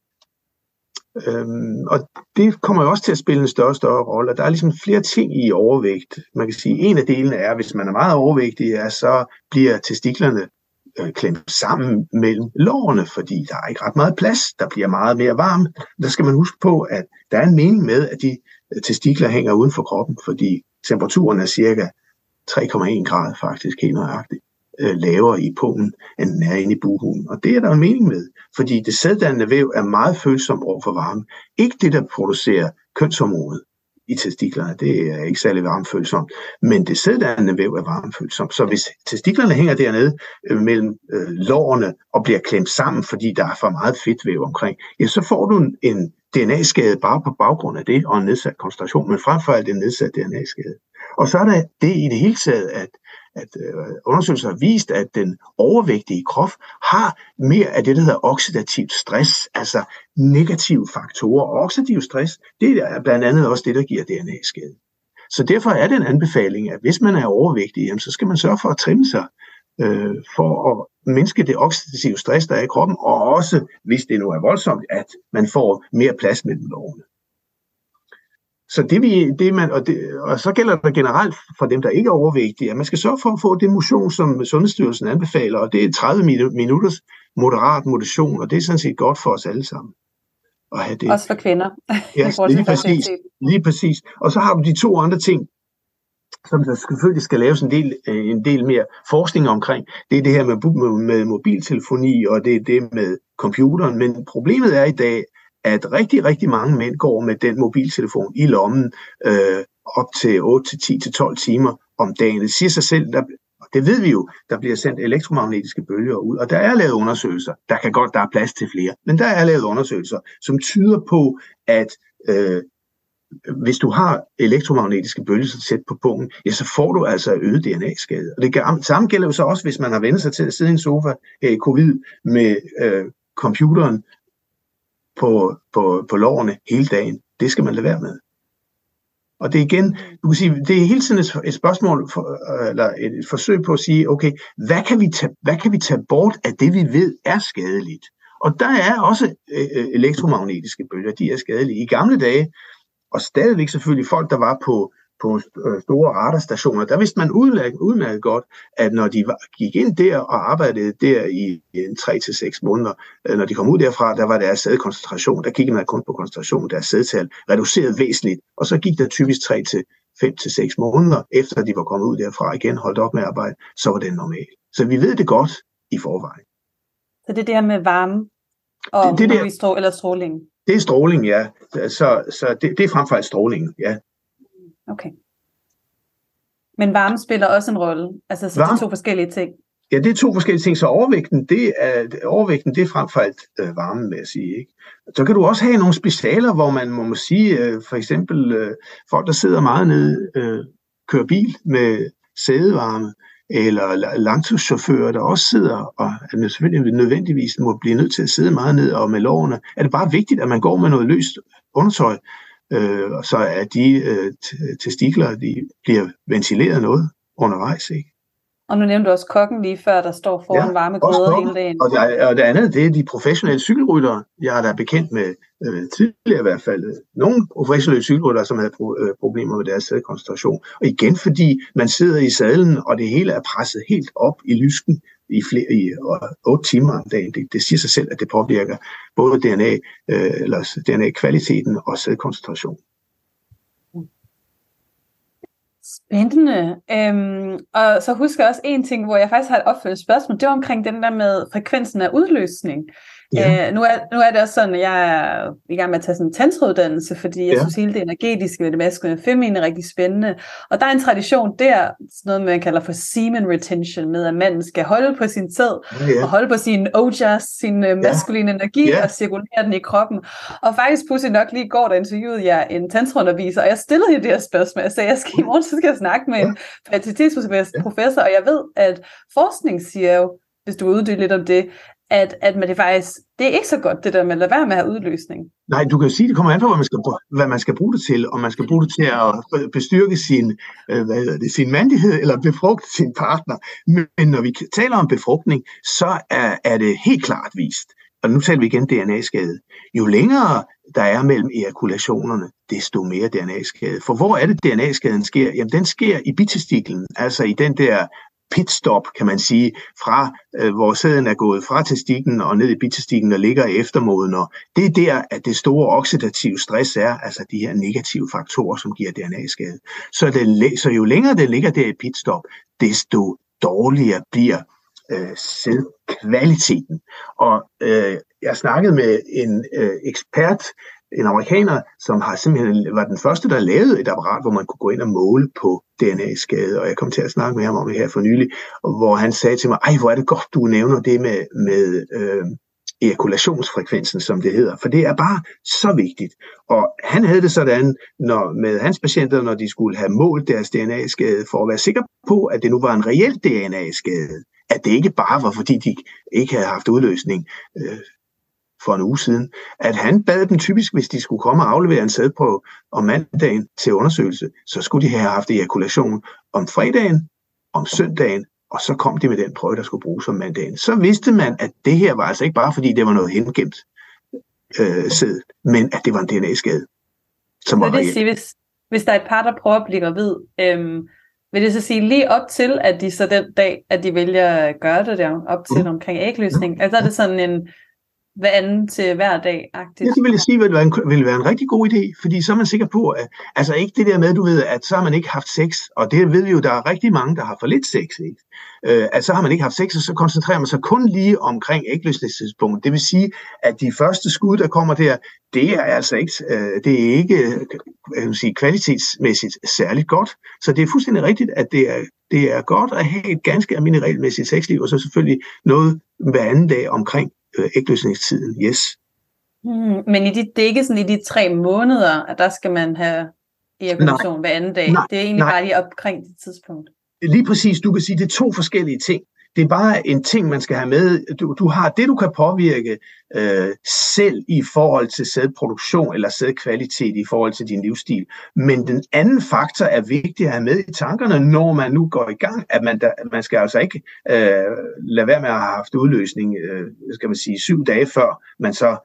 Og det kommer jo også til at spille en større rolle, og der er ligesom flere ting i overvægt. Man kan sige, en af delene er, hvis man er meget overvægtig, så bliver testiklerne klemt sammen mellem lårene, fordi der er ikke ret meget plads, der bliver meget mere varmt. Der skal man huske på, at der er en mening med, at de testikler hænger uden for kroppen, fordi temperaturen er cirka 3,1 grad faktisk helt nøjagtigt lavere i pungen, end den er inde i bughulen. Og det er der en mening med, fordi det sæddannende væv er meget følsom over for varme. Ikke det, der producerer kønshormonet i testiklerne, det er ikke særlig varmefølsomt, men det sæddannende væv er varmefølsomt. Så hvis testiklerne hænger dernede mellem lårene og bliver klemt sammen, fordi der er for meget fedtvæv omkring, ja, så får du en DNA-skade bare på baggrund af det, og en nedsat koncentration, men frem for alt en nedsat DNA-skade. Og så er der det i det hele taget, at undersøgelser har vist, at den overvægtige krop har mere af det, der hedder oxidativt stress, altså negative faktorer. Og oxidativ stress, det er blandt andet også det, der giver DNA-skade. Så derfor er det en anbefaling, at hvis man er overvægtig, så skal man sørge for at trimme sig, for at mindske det oxidative stress, der er i kroppen, og også, hvis det nu er voldsomt, at man får mere plads mellem lårene. Så og så gælder det generelt for dem, der ikke er overvægtige, at man skal sørge for at få den motion, som Sundhedsstyrelsen anbefaler, og det er 30 minutters moderat motion, og det er sådan set godt for os alle sammen at have det. Også for kvinder. Ja, lige præcis. Og så har du de 2 andre ting, som der selvfølgelig skal laves en del mere forskning omkring. Det er det her med mobiltelefoni, og det er det med computeren, men problemet er i dag, at rigtig, rigtig mange mænd går med den mobiltelefon i lommen op til 8 til 10 til 12 timer om dagen. Det siger sig selv, det ved vi jo, der bliver sendt elektromagnetiske bølger ud, og der er lavet undersøgelser, der er plads til flere, men der er lavet undersøgelser, som tyder på, at hvis du har elektromagnetiske bølger så tæt på pungen, ja, så får du altså øget DNA-skade. Og det samme gælder jo så også, hvis man har vendt sig til at sidde i en sofa i covid med computeren på lårene hele dagen. Det skal man lade være med. Og det er igen, du kan sige, det er hele tiden et spørgsmål, eller et forsøg på at sige, okay, hvad kan vi tage bort af det, vi ved er skadeligt? Og der er også elektromagnetiske bølger, de er skadelige. I gamle dage, og stadigvæk selvfølgelig folk, der var på store radarstationer, der vidste man udmærket godt, at når de gik ind der og arbejdede der i 3 til 6 måneder, når de kom ud derfra, der var deres sædkoncentration, der kiggede man kun på koncentrationen, deres sædtal reduceret væsentligt, og så gik der typisk 3 til 5 til 6 måneder, efter de var kommet ud derfra igen, holdt op med at arbejde, så var det normalt. Så vi ved det godt i forvejen. Så det er det her med varme og eller stråling? Det er stråling, ja. Så det er frem for alt stråling, ja. Okay. Men varme spiller også en rolle? Altså, så det er 2 forskellige ting? Ja, det er 2 forskellige ting. Så overvægten, det er frem for alt varmen, vil jeg sige. Ikke? Så kan du også have nogle specialer, hvor man må sige, for eksempel folk, der sidder meget nede, kører bil med sædevarme, eller langturschauffører, der også sidder og selvfølgelig nødvendigvis må blive nødt til at sidde meget ned og med lårene. Er det bare vigtigt, at man går med noget løst undertøj, så at de testikler, de bliver ventileret noget. undervejs, ikke? Og nu nævnte du også kokken lige før, der står foran varme gryder hele dagen. Og det andet, det er de professionelle cykelryttere. Jeg er da bekendt med, tidligere i hvert fald, nogle professionelle cykelryttere, som havde problemer med deres sædekoncentration. Og igen, fordi man sidder i sadlen, og det hele er presset helt op i lysken i 8 timer om dagen. Det siger sig selv, at det påvirker både DNA-kvaliteten og sædkoncentrationen. Spændende. Og så husker jeg også en ting, hvor jeg faktisk har et opfølgende spørgsmål. Det var omkring den der med frekvensen af udløsning. Ja. Nu er det også sådan, at jeg er i gang med at tage sådan en tantrouddannelse, fordi jeg synes hele det energetiske ved det maskuline og feminine er rigtig spændende. Og der er en tradition der, sådan noget man kalder for semen retention, med at manden skal holde på sin sæd, og holde på sin ojas, sin maskuline energi, og cirkulere den i kroppen. Og faktisk pludselig nok lige i går, der interviewede jeg en tantrouunderviser, og jeg stillede hende det her spørgsmål. Jeg sagde, i morgen så skal jeg snakke med en fertilitetsprofessor, og jeg ved, at forskning siger jo, hvis du uddyber lidt om det, at det faktisk, det er ikke så godt, det der med at lade være med at have udløsning. Nej, du kan sige, det kommer an på, hvad man skal bruge det til, om man skal bruge det til at bestyrke sin mandighed, eller befrugte sin partner. Men når vi taler om befrugtning, så er det helt klart vist, og nu taler vi igen DNA-skade. Jo længere der er mellem ejakulationerne, desto mere DNA-skade. For hvor er det, DNA-skaden sker? Jamen, den sker i bitestiklen, altså i den der pitstop, kan man sige, fra hvor sæden er gået fra testiklen og ned i bitestiklen og ligger i eftermoden. Og det er der, at det store oxidative stress er, altså de her negative faktorer, som giver DNA-skade. Så jo længere det ligger der i pitstop, desto dårligere bliver sædkvaliteten. Og jeg snakkede med en ekspert, en amerikaner, som simpelthen var den første, der lavede et apparat, hvor man kunne gå ind og måle på DNA-skade, og jeg kom til at snakke med ham om det her for nylig, hvor han sagde til mig, hvor er det godt, du nævner det med ejakulationsfrekvensen, som det hedder, for det er bare så vigtigt. Og han havde det sådan, med hans patienter, når de skulle have målt deres DNA-skade, for at være sikker på, at det nu var en reel DNA-skade, at det ikke bare var, fordi de ikke havde haft udløsning for en uge siden, at han bad dem typisk, hvis de skulle komme og aflevere en sædprøve om mandagen til undersøgelse, så skulle de have haft ejakulation om fredagen, om søndagen, og så kom de med den prøve, der skulle bruges om mandagen. Så vidste man, at det her var altså ikke bare, fordi det var noget hengemt sæd, men at det var en DNA-skade. Som var det sige, hvis der er et par, der prøver at blive gravid, vil det så sige lige op til, at de så den dag, at de vælger at gøre det der, op til omkring ægløsning, altså er det sådan en hver anden til hver dag-agtigt? Det vil jeg sige, vil være en rigtig god idé, fordi så er man sikker på, at altså ikke det der med, du ved, at så har man ikke haft sex, og det ved vi jo, der er rigtig mange, der har for lidt sex, ikke? At så har man ikke haft sex, og så koncentrerer man sig kun lige omkring ægløsningstidspunktet. Det vil sige, at de første skud, der kommer der, det er altså ikke, det er ikke jeg vil sige, kvalitetsmæssigt særligt godt. Så det er fuldstændig rigtigt, at det er godt at have et ganske almindeligt regelmæssigt sexliv, og så selvfølgelig noget hver anden dag omkring ægløsningstiden, yes. Men det er ikke sådan i de 3 måneder, at der skal man have ejakulation hver anden dag. Det er egentlig bare lige omkring det tidspunkt. Lige præcis, du kan sige, det er 2 forskellige ting. Det er bare en ting, man skal have med. Du har det, du kan påvirke selv i forhold til sædproduktion eller sædkvalitet i forhold til din livsstil. Men den anden faktor er vigtig at have med i tankerne, når man nu går i gang, at man skal altså ikke lade være med at have haft udløsning, skal man sige, 7 dage før man så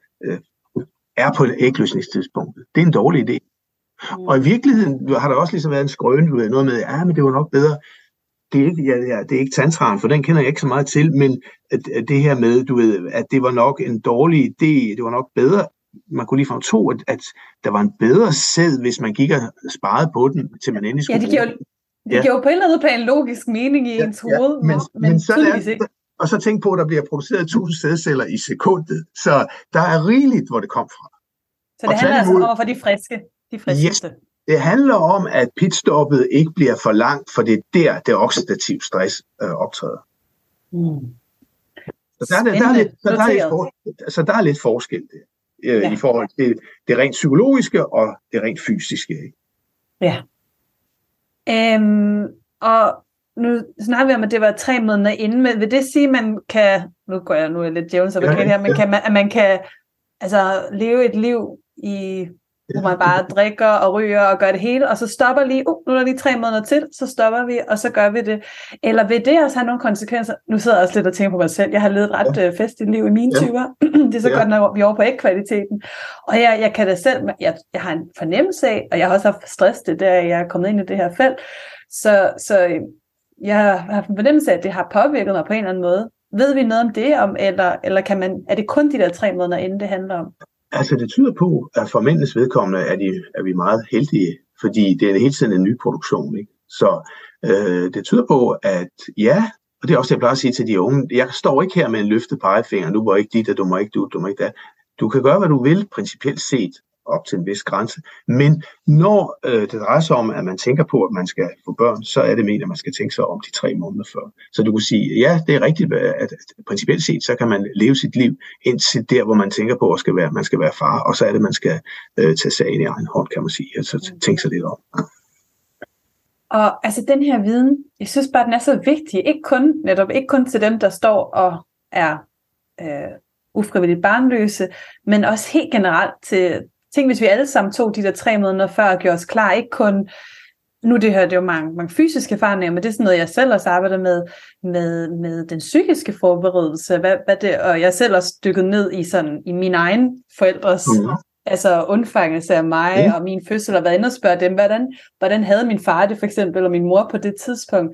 er på ægløsningstidspunktet. Det er en dårlig idé. Og i virkeligheden har der også ligesom været en skrøne, noget med, men det var nok bedre. Det er ikke tantraen, for den kender jeg ikke så meget til, men det her med, du ved, at det var nok en dårlig idé, det var nok bedre, man kunne ligefrem tro, at der var en bedre sæd, hvis man gik og sparede på den, til man endelig skulle bruge den. Det giver jo på en eller anden plan logisk mening i ens hoved, men tydeligvis ikke. Og så tænk på, at der bliver produceret 1000 sædceller i sekundet, så der er rigeligt, hvor det kom fra. Så det handler altså om at få de friskeste. Yes. Det handler om, at pitstoppet ikke bliver for langt, for det er der, det oxidative stress optræder. Så der er lidt forskel der, i forhold til det rent psykologiske og det rent fysiske. Ikke? Ja. Og nu snakker vi om, at det var 3 måneder inden, men vil det sige, at man kan, nu er jeg lidt djævelens advokat her, men at man kan altså leve et liv i hvor man bare drikker og ryger og gør det hele, og så stopper lige, nu er der lige 3 måneder til, så stopper vi, og så gør vi det. Eller vil det også have nogle konsekvenser? Nu sidder jeg også lidt og tænker på mig selv. Jeg har levet et ret festligt liv i mine 20'er. Det er så godt, når vi er over på ægkvaliteten. Og jeg kan da selv, jeg har en fornemmelse af, og jeg har også haft stress det, der jeg er kommet ind i det her felt. Så jeg har haft en fornemmelse af, at det har påvirket mig på en eller anden måde. Ved vi noget om det, eller er det kun de der 3 måneder inden det handler om? Altså det tyder på, at for mændenes vedkommende er vi meget heldige, fordi det er hele tiden en ny produktion. Ikke? Så det tyder på, at ja, og det er også det, jeg plejer at sige til de unge, jeg står ikke her med en løftet pegefinger, du må ikke dit, og du må ikke du må ikke det. Du kan gøre, hvad du vil, principielt set, op til en vis grænse. Men når det drejer sig om, at man tænker på, at man skal få børn, så er det meningen, at man skal tænke sig om de 3 måneder før. Så du kan sige, ja, det er rigtigt, at principielt set, så kan man leve sit liv indtil der, hvor man tænker på, at man skal være far, og så er det, man skal tage sagen i egen hånd, kan man sige. Altså tænke sig lidt om. Og altså den her viden, jeg synes bare, den er så vigtig. Ikke kun til dem, der står og er ufrivilligt barnløse, men også helt generelt til tænk, hvis vi alle sammen tog de der 3 måneder før og gjorde os klar, ikke kun, nu det her, det er jo mange fysiske erfaringer, men det er sådan noget, jeg selv også arbejder med den psykiske forberedelse, hvad det, og jeg selv også dykket ned i min egen forældres altså undfangelse af mig og min fødsel, og været inde og spørge dem, hvordan havde min far det for eksempel, eller min mor på det tidspunkt.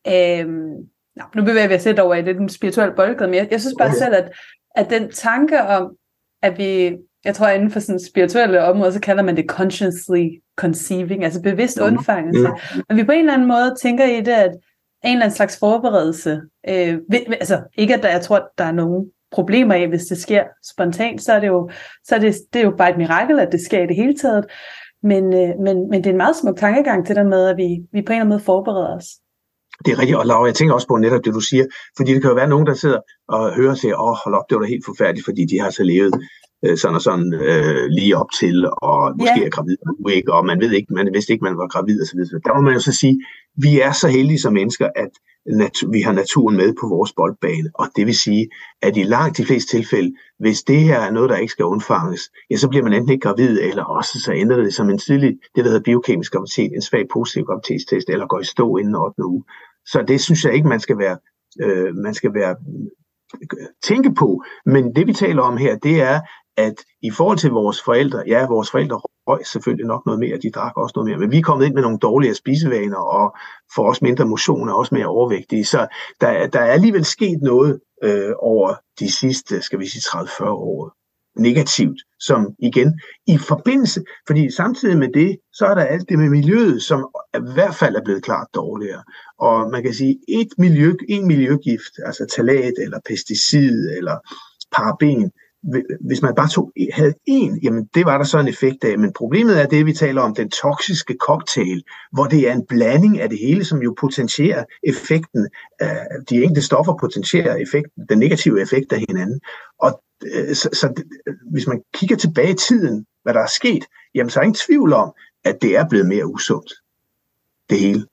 Nu bevæger vi os lidt over i det den spirituelle boldgade, men jeg synes bare selv, at den tanke om, at vi, jeg tror inden for sådan spirituelle områder, så kalder man det consciously conceiving, altså bevidst undfangelse. Men vi på en eller anden måde tænker i det, at en eller anden slags forberedelse, altså ikke at jeg tror, at der er nogen problemer i, hvis det sker spontant, så er det jo bare et mirakel, at det sker i det hele taget. Men det er en meget smuk tankegang til det med, at vi på en eller anden måde forbereder os. Det er rigtigt, og Laura, jeg tænker også på netop det, du siger, fordi det kan jo være nogen, der sidder og hører og siger, hold op, det var da helt forfærdeligt, fordi de har så levet sådan og sådan lige op til, og måske er gravid, og man vidste ikke, man var gravid og så videre. Der må man jo så sige, vi er så heldige som mennesker, at vi har naturen med på vores boldbane, og det vil sige, at i langt de fleste tilfælde, hvis det her er noget, der ikke skal undfanges, ja, så bliver man enten ikke gravid, eller også så ændrer det som en tidlig, det der hedder biokemisk graviditet, en svag positiv graviditetstest, eller går i stå inden 8. uge. Så det synes jeg ikke, man skal være tænke på, men det vi taler om her, det er, at i forhold til vores forældre, ja, vores forældre røg selvfølgelig nok noget mere, de drak også noget mere, men vi er kommet ind med nogle dårligere spisevaner, og får også mindre motion og også mere overvægtige, så der er alligevel sket noget over de sidste, skal vi sige, 30-40 år negativt, som igen i forbindelse, fordi samtidig med det, så er der alt det med miljøet, som i hvert fald er blevet klart dårligere. Og man kan sige, en miljøgift, altså phthalat eller pesticid eller paraben, hvis man bare havde en, jamen det var der så en effekt af, men problemet er det, vi taler om, den toksiske cocktail, hvor det er en blanding af det hele, som jo potentierer effekten, de enkelte stoffer potentierer effekten, den negative effekt af hinanden. Og så hvis man kigger tilbage i tiden, hvad der er sket, jamen så er ingen tvivl om, at det er blevet mere usundt, det hele.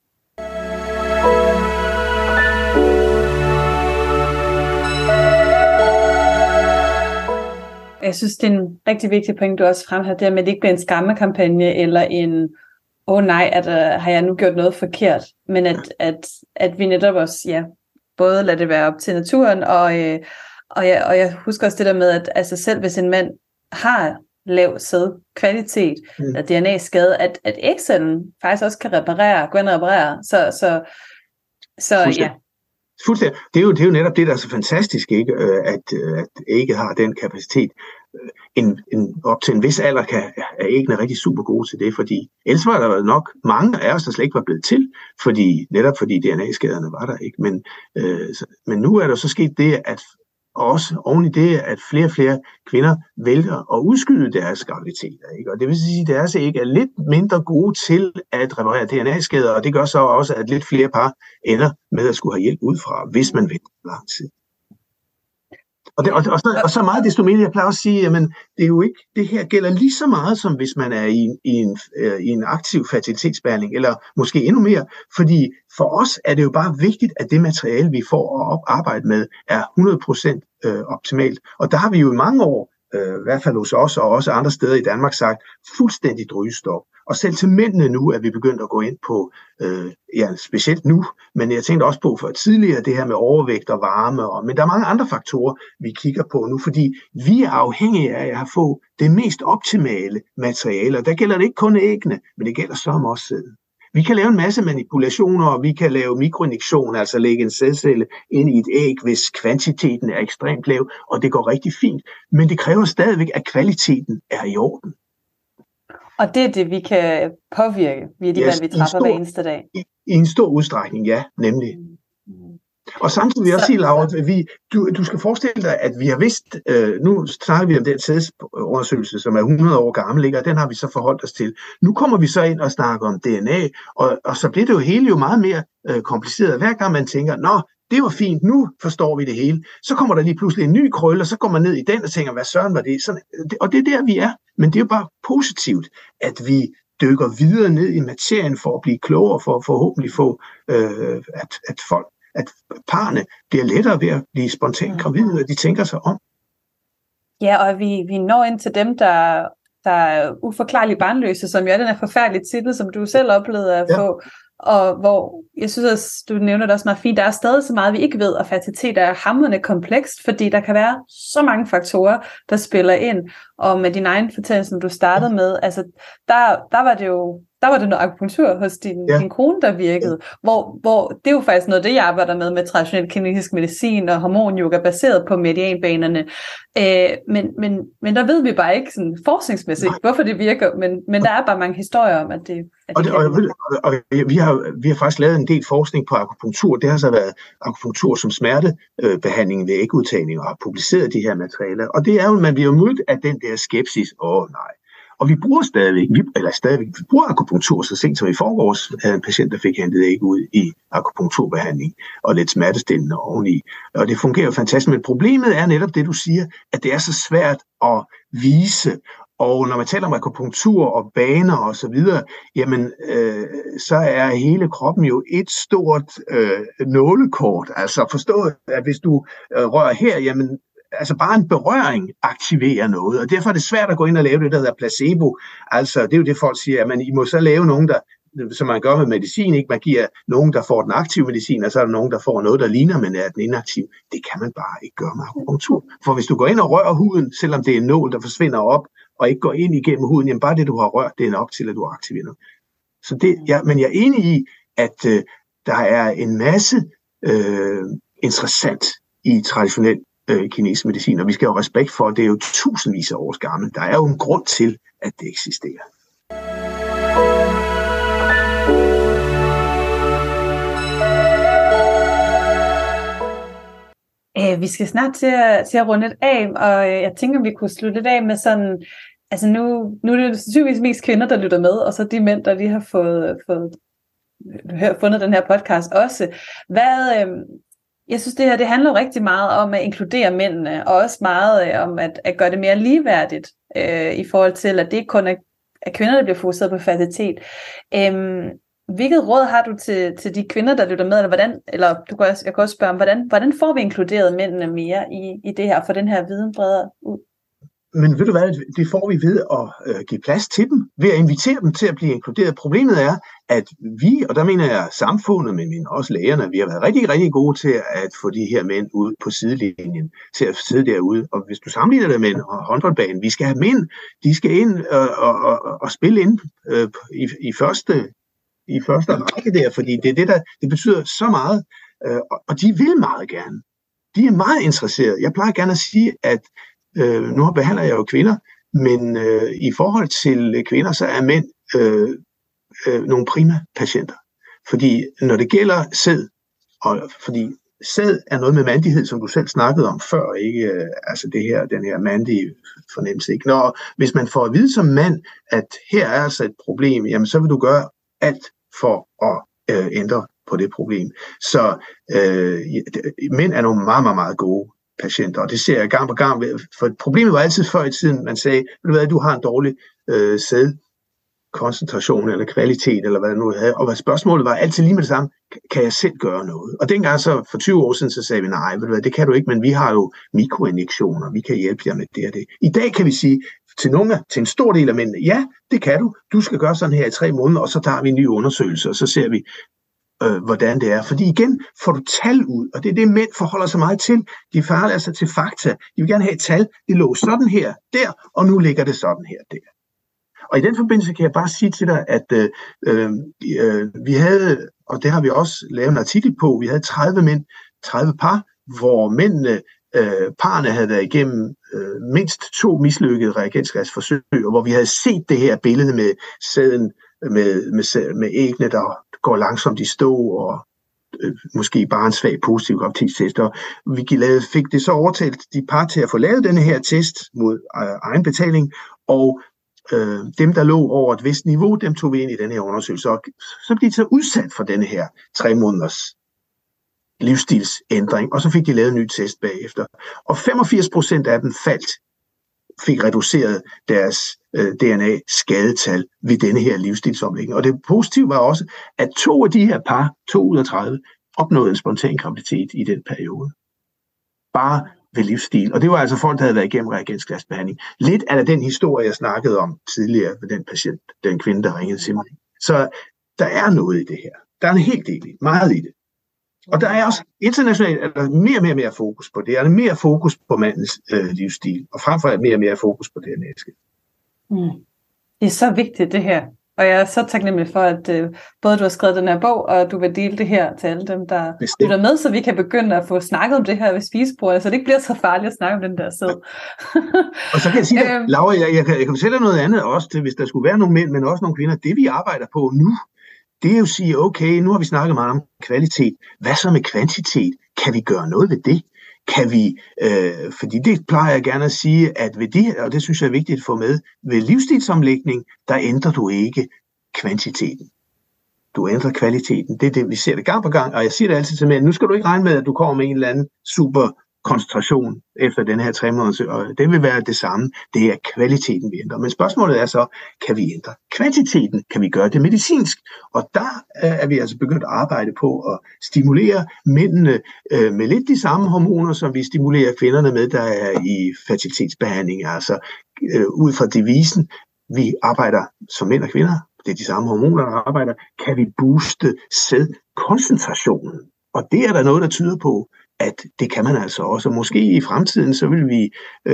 Jeg synes, det er en rigtig vigtig point, du også fremhæver, det med, at det ikke bliver en skræmmekampagne, eller en, har jeg nu gjort noget forkert, men at vi netop også, både lader det være op til naturen, og jeg husker også det der med, at altså selv hvis en mand har lav sædkvalitet, eller DNA-skade, at ægcellen faktisk også kan gå ind og reparere, så ja. Fuldstændig. Det er jo netop det, der er så fantastisk, ikke? At ægget har den kapacitet. Op til en vis alder er æggene rigtig super gode til det, fordi ellers var der nok mange af os, der slet ikke var blevet til, netop fordi DNA-skaderne var der ikke. Men nu er der så sket det, at også oven i det, at flere og flere kvinder vælger at udskyde deres graviditeter. Ikke? Og det vil sige, at deres æg er lidt mindre gode til at reparere DNA-skader, og det gør så også, at lidt flere par ender med at skulle have hjælp udefra, hvis man venter lang tid. Og så meget desto mere, jeg plejer at sige, at det er jo ikke, det her gælder lige så meget, som hvis man er i en aktiv fertilitetsbehandling, eller måske endnu mere, fordi for os er det jo bare vigtigt, at det materiale, vi får at arbejde med, er 100% optimalt. Og der har vi jo i mange år i hvert fald hos os og også andre steder i Danmark sagt, fuldstændig rygestop. Og selv til mændene nu er vi begyndt at gå ind på, specielt nu, men jeg tænkte også på for tidligere det her med overvægt og varme, men der er mange andre faktorer, vi kigger på nu, fordi vi er afhængige af at få det mest optimale materiale, og der gælder det ikke kun æggene, men det gælder så også sæden. Vi kan lave en masse manipulationer, og vi kan lave mikroinjektion, altså lægge en sædcelle ind i et æg, hvis kvantiteten er ekstremt lav, og det går rigtig fint. Men det kræver stadigvæk, at kvaliteten er i orden. Og det er det, vi kan påvirke via de valg, vi træffer hver eneste dag. I en stor udstrækning, ja, nemlig. Og samtidig vil jeg også sige, Laura, at du skal forestille dig, at vi har vidst, nu snakker vi om den sædundersøgelse, som er 100 år gammel, ikke? Og den har vi så forholdt os til. Nu kommer vi så ind og snakker om DNA, og så bliver det jo hele meget mere kompliceret. Hver gang man tænker, nå, det var fint, nu forstår vi det hele. Så kommer der lige pludselig en ny krølle, og så går man ned i den og tænker, hvad søren var det? Sådan, og det er der, vi er. Men det er jo bare positivt, at vi dykker videre ned i materien for at blive klogere, for at forhåbentlig få, at parerne bliver lettere ved at blive spontant gravide, og de tænker sig om. Ja, og vi når ind til dem, der er uforklarligt barnløse, som jo er den her forfærdelige titel, som du selv oplevede at få. Og hvor, jeg synes også, du nævner det også meget fint, der er stadig så meget, vi ikke ved, og fertilitet er hamrende komplekst, fordi der kan være så mange faktorer, der spiller ind. Og med din egen fortælling, som du startede med, altså, der var det noget akupunktur hos din kone, der virkede, hvor det er jo faktisk noget, det jeg arbejder med traditionel kinesisk medicin og hormonyoga, baseret på medianbanerne. Men der ved vi bare ikke sådan forskningsmæssigt, hvorfor det virker, men der er bare mange historier om, at det og vi har faktisk lavet en del forskning på akupunktur. Det har så været akupunktur som smertebehandling ved ægudtagning, og har publiceret de her materialer. Og det er jo, man bliver mødt af den der skepsis. Nej. Og vi bruger stadigvæk akupunktur, så sent som i forgårs havde en patient, der fik hentet æg ud i akupunkturbehandling og lidt smertestillende oveni. Og det fungerer jo fantastisk, men problemet er netop det, du siger, at det er så svært at vise. Og når man taler om akupunktur og baner og så videre, jamen, så er hele kroppen jo et stort nålekort. Altså forstået, at hvis du rører her, jamen, altså bare en berøring aktiverer noget, og derfor er det svært at gå ind og lave det, der hedder placebo. Altså, det er jo det, folk siger, at I må så lave nogen, der, som man gør med medicin, ikke? Man giver nogen, der får den aktive medicin, og så er der nogen, der får noget, der ligner, men er den inaktiv. Det kan man bare ikke gøre med akupunktur. For hvis du går ind og rører huden, selvom det er en nål, der forsvinder op, og ikke går ind igennem huden, jamen bare det, du har rørt, det er nok til, at du aktiverer. Så det, men jeg er enig i, at der er en masse interessant i traditionel kinesisk medicin, og vi skal jo respekt for, at det er jo tusindvis af års gammelt. Der er jo en grund til, at det eksisterer. Vi skal snart til at runde det af, og jeg tænker, vi kunne slutte det af med sådan, altså nu er det typisk mest kvinder, der lytter med, og så de mænd, der lige har fundet den her podcast også. Jeg synes, det handler jo rigtig meget om at inkludere mændene, og også meget om at gøre det mere ligeværdigt, i forhold til, at det ikke kun er kvinder, der bliver fokuseret på fertilitet. Hvilket råd har du til de kvinder, der lytter med, jeg kan også spørge om, hvordan får vi inkluderet mændene mere i det her, for den her viden bredere ud? Men ved du hvad, det får vi ved at give plads til dem, ved at invitere dem til at blive inkluderet. Problemet er, at vi, og der mener jeg samfundet, men også lægerne, vi har været rigtig, rigtig gode til at få de her mænd ud på sidelinjen, til at sidde derude. Og hvis du sammenligner det med en håndboldbane, vi skal have mænd, de skal ind og spille ind i første række der, fordi det er det betyder så meget, og de vil meget gerne. De er meget interesserede. Jeg plejer gerne at sige, at nu behandler jeg jo kvinder, men i forhold til kvinder, så er mænd nogle prima patienter. Fordi når det gælder sæd, og fordi sæd er noget med mandighed, som du selv snakkede om før, ikke? Altså den her mandige fornemmelse. Ikke? Hvis man får at vide som mand, at her er altså et problem, jamen så vil du gøre alt for at ændre på det problem. Så mænd er nogle meget, meget, meget gode patienter, og det ser jeg gang på gang. For problemet var altid før i tiden, man sagde, ved du hvad, du har en dårlig sæd koncentration eller kvalitet, eller hvad det nu havde. Og hvad spørgsmålet var altid lige med det samme, kan jeg selv gøre noget? Og dengang så for 20 år siden, så sagde vi, nej, ved du hvad, det kan du ikke, men vi har jo mikroinjektioner, vi kan hjælpe jer med det og det. I dag kan vi sige til en stor del af mændene, ja, det kan du. Du skal gøre sådan her i 3 måneder, og så tager vi en ny undersøgelse, og så ser vi, hvordan det er. Fordi igen får du tal ud, og det er det, mænd forholder sig meget til. De forholder sig til fakta. De vil gerne have et tal. Det lå sådan her, der, og nu ligger det sådan her, der. Og i den forbindelse kan jeg bare sige til dig, at vi havde, og det har vi også lavet en artikel på, vi havde 30 par, hvor mændene, parerne havde været igennem mindst 2 mislykkede reagensglasforsøg, og hvor vi havde set det her billede med sæden, med æggene, der går langsomt i stå, og måske bare en svag positiv graviditetstest. Og vi fik det så overtalt de par til at få lavet denne her test mod egenbetaling, og dem, der lå over et vist niveau, dem tog vi ind i den her undersøgelse, og så blev de så udsat for denne her 3 måneders livsstilsændring, og så fik de lavet en ny test bagefter. Og 85% af dem fik reduceret deres DNA-skadetal ved denne her livsstilsomlægning. Og det positive var også, at 2 af de her par, 2 ud af 30, opnåede en spontan graviditet i den periode. Bare ved livsstil. Og det var altså folk, der havde været igennem reagensglasbehandling. Lidt af den historie, jeg snakkede om tidligere med den patient, den kvinde, der ringede til mig. Så der er noget i det her. Der er en hel del i, meget i det. Og der er også internationalt mere fokus på det. Der er mere fokus på mandens livsstil, og frem for alt mere fokus på DNA-skade. Det er så vigtigt, det her. Og jeg er så taknemmelig for, at både du har skrevet den her bog, og du vil dele det her til alle dem, der lytter med, så vi kan begynde at få snakket om det her ved spisebordet, så det ikke bliver så farligt at snakke om den der sæd. Og så kan jeg sige dig, Laura, jeg kan fortælle noget andet også, til, hvis der skulle være nogle mænd, men også nogle kvinder. Det vi arbejder på nu, det er jo at sige, okay, nu har vi snakket meget om kvalitet. Hvad så med kvantitet? Kan vi gøre noget ved det? Kan vi, fordi det plejer jeg gerne at sige, at ved det, og det synes jeg er vigtigt at få med, ved livsstilsomlægning, der ændrer du ikke kvantiteten. Du ændrer kvaliteten. Det er det, vi ser det gang på gang, og jeg siger det altid til mænd, nu skal du ikke regne med, at du kommer med en eller anden super koncentration efter den her 3 måneder, og det vil være det samme. Det er kvaliteten, vi ændrer. Men spørgsmålet er så, kan vi ændre kvantiteten? Kan vi gøre det medicinsk? Og der er vi altså begyndt at arbejde på at stimulere mændene med lidt de samme hormoner, som vi stimulerer kvinderne med, der er i fertilitetsbehandling. Altså ud fra devisen, vi arbejder som mænd og kvinder, det er de samme hormoner, der arbejder, kan vi booste sædkoncentrationen? Og det er der noget, der tyder på, at det kan man altså også. Og måske i fremtiden, så vil vi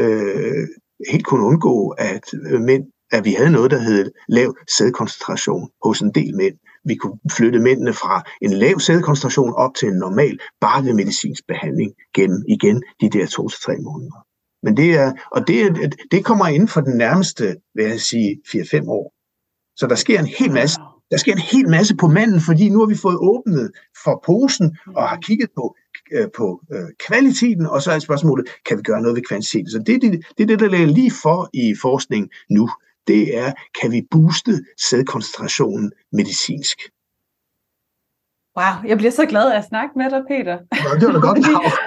helt kunne undgå, at vi havde noget, der hed lav sædkoncentration hos en del mænd. Vi kunne flytte mændene fra en lav sædkoncentration op til en normal, bare ved medicinsk behandling gennem igen de der 2 til 3 måneder. Men det kommer inden for den nærmeste, vil jeg sige, 4-5 år. Så der sker en hel masse. Der sker en hel masse på manden, fordi nu har vi fået åbnet for posen og har kigget på kvaliteten, og så er spørgsmålet, kan vi gøre noget ved kvantiteten? Så det er det, der ligger lige for i forskning nu. Det er, kan vi booste sædkoncentrationen medicinsk? Wow, jeg bliver så glad af at snakke med dig, Peter. Ja, det var da godt.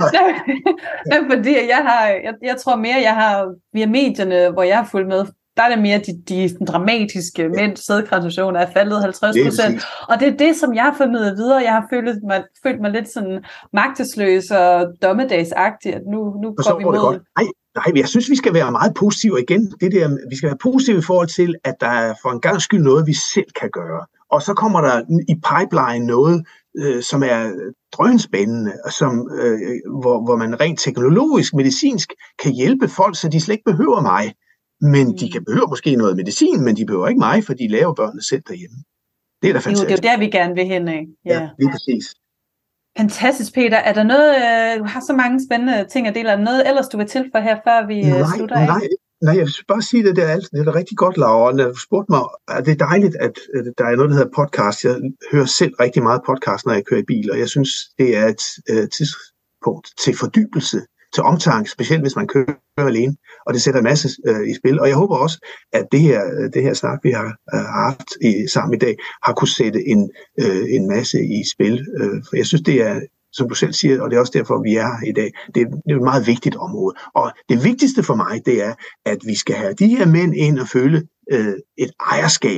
Fordi jeg tror mere, jeg har via medierne, hvor jeg har fulgt med, der er det mere de dramatiske mænd, sædkoncentrationer er faldet 50%. Og det er det, som jeg har formidlet videre. Jeg har følt mig lidt sådan magtesløs og dommedagsagtig, at nu går vi mod. Nej, jeg synes, vi skal være meget positive igen. Vi skal være positive i forhold til, at der er for en gang skyld noget, vi selv kan gøre. Og så kommer der i pipeline noget, som er drønspændende, hvor man rent teknologisk, medicinsk kan hjælpe folk, så de slet ikke behøver mig. Men de kan behøve måske noget medicin, men de behøver ikke mig, for de laver børnene selv derhjemme. Det er da fantastisk. Jo, det er jo der, vi gerne vil hen af. Ja, lige præcis. Fantastisk, Peter. Er der noget, du har så mange spændende ting at dele, er der noget ellers, du vil tilføje her, før vi slutter af? Nej, jeg vil bare sige, at det er rigtig godt, Laura. Når du spurgte mig, at det er dejligt, at der er noget, der hedder podcast. Jeg hører selv rigtig meget podcast, når jeg kører i bil, og jeg synes, det er et tidspunkt til fordybelse, til omtanke, specielt hvis man kører alene, og det sætter en masse i spil. Og jeg håber også, at det her snak, vi har haft sammen i dag, har kunne sætte en masse i spil. For jeg synes, det er, som du selv siger, og det er også derfor, vi er her i dag, det er et meget vigtigt område. Og det vigtigste for mig, det er, at vi skal have de her mænd ind og føle et ejerskab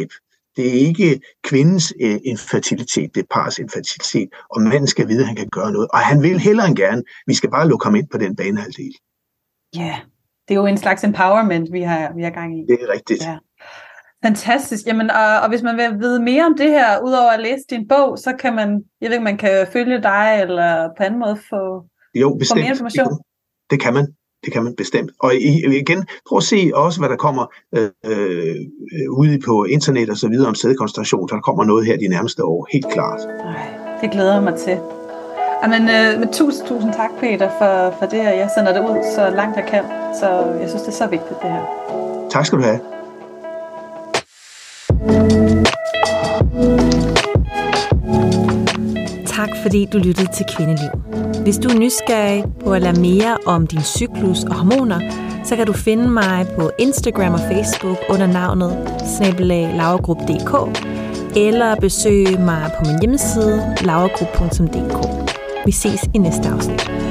Det er ikke kvindens infertilitet, det er parrets infertilitet, og manden skal vide, at han kan gøre noget. Og han vil hellere end gerne. Vi skal bare lukke ham ind på den banehalvdel. Ja, det er jo en slags empowerment, vi har gang i. Det er rigtigt. Ja. Fantastisk. Jamen, og hvis man vil vide mere om det her, udover at læse din bog, så kan man, jeg ved ikke, man kan følge dig, eller på anden måde få mere information. Det kan man. Det kan man bestemt. Og igen, prøv at se også, hvad der kommer ude på internet og så videre om sædekoncentration. Der kommer noget her de nærmeste år, helt klart. Det glæder jeg mig til. Men tusind tak, Peter, for det her. Jeg sender det ud så langt jeg kan. Så jeg synes, det er så vigtigt, det her. Tak skal du have. Tak fordi du lyttede til Kvindeliv. Hvis du er nysgerrig på at lære mere om din cyklus og hormoner, så kan du finde mig på Instagram og Facebook under navnet @lauragrup.dk eller besøge mig på min hjemmeside lauragrup.dk. Vi ses i næste afsnit.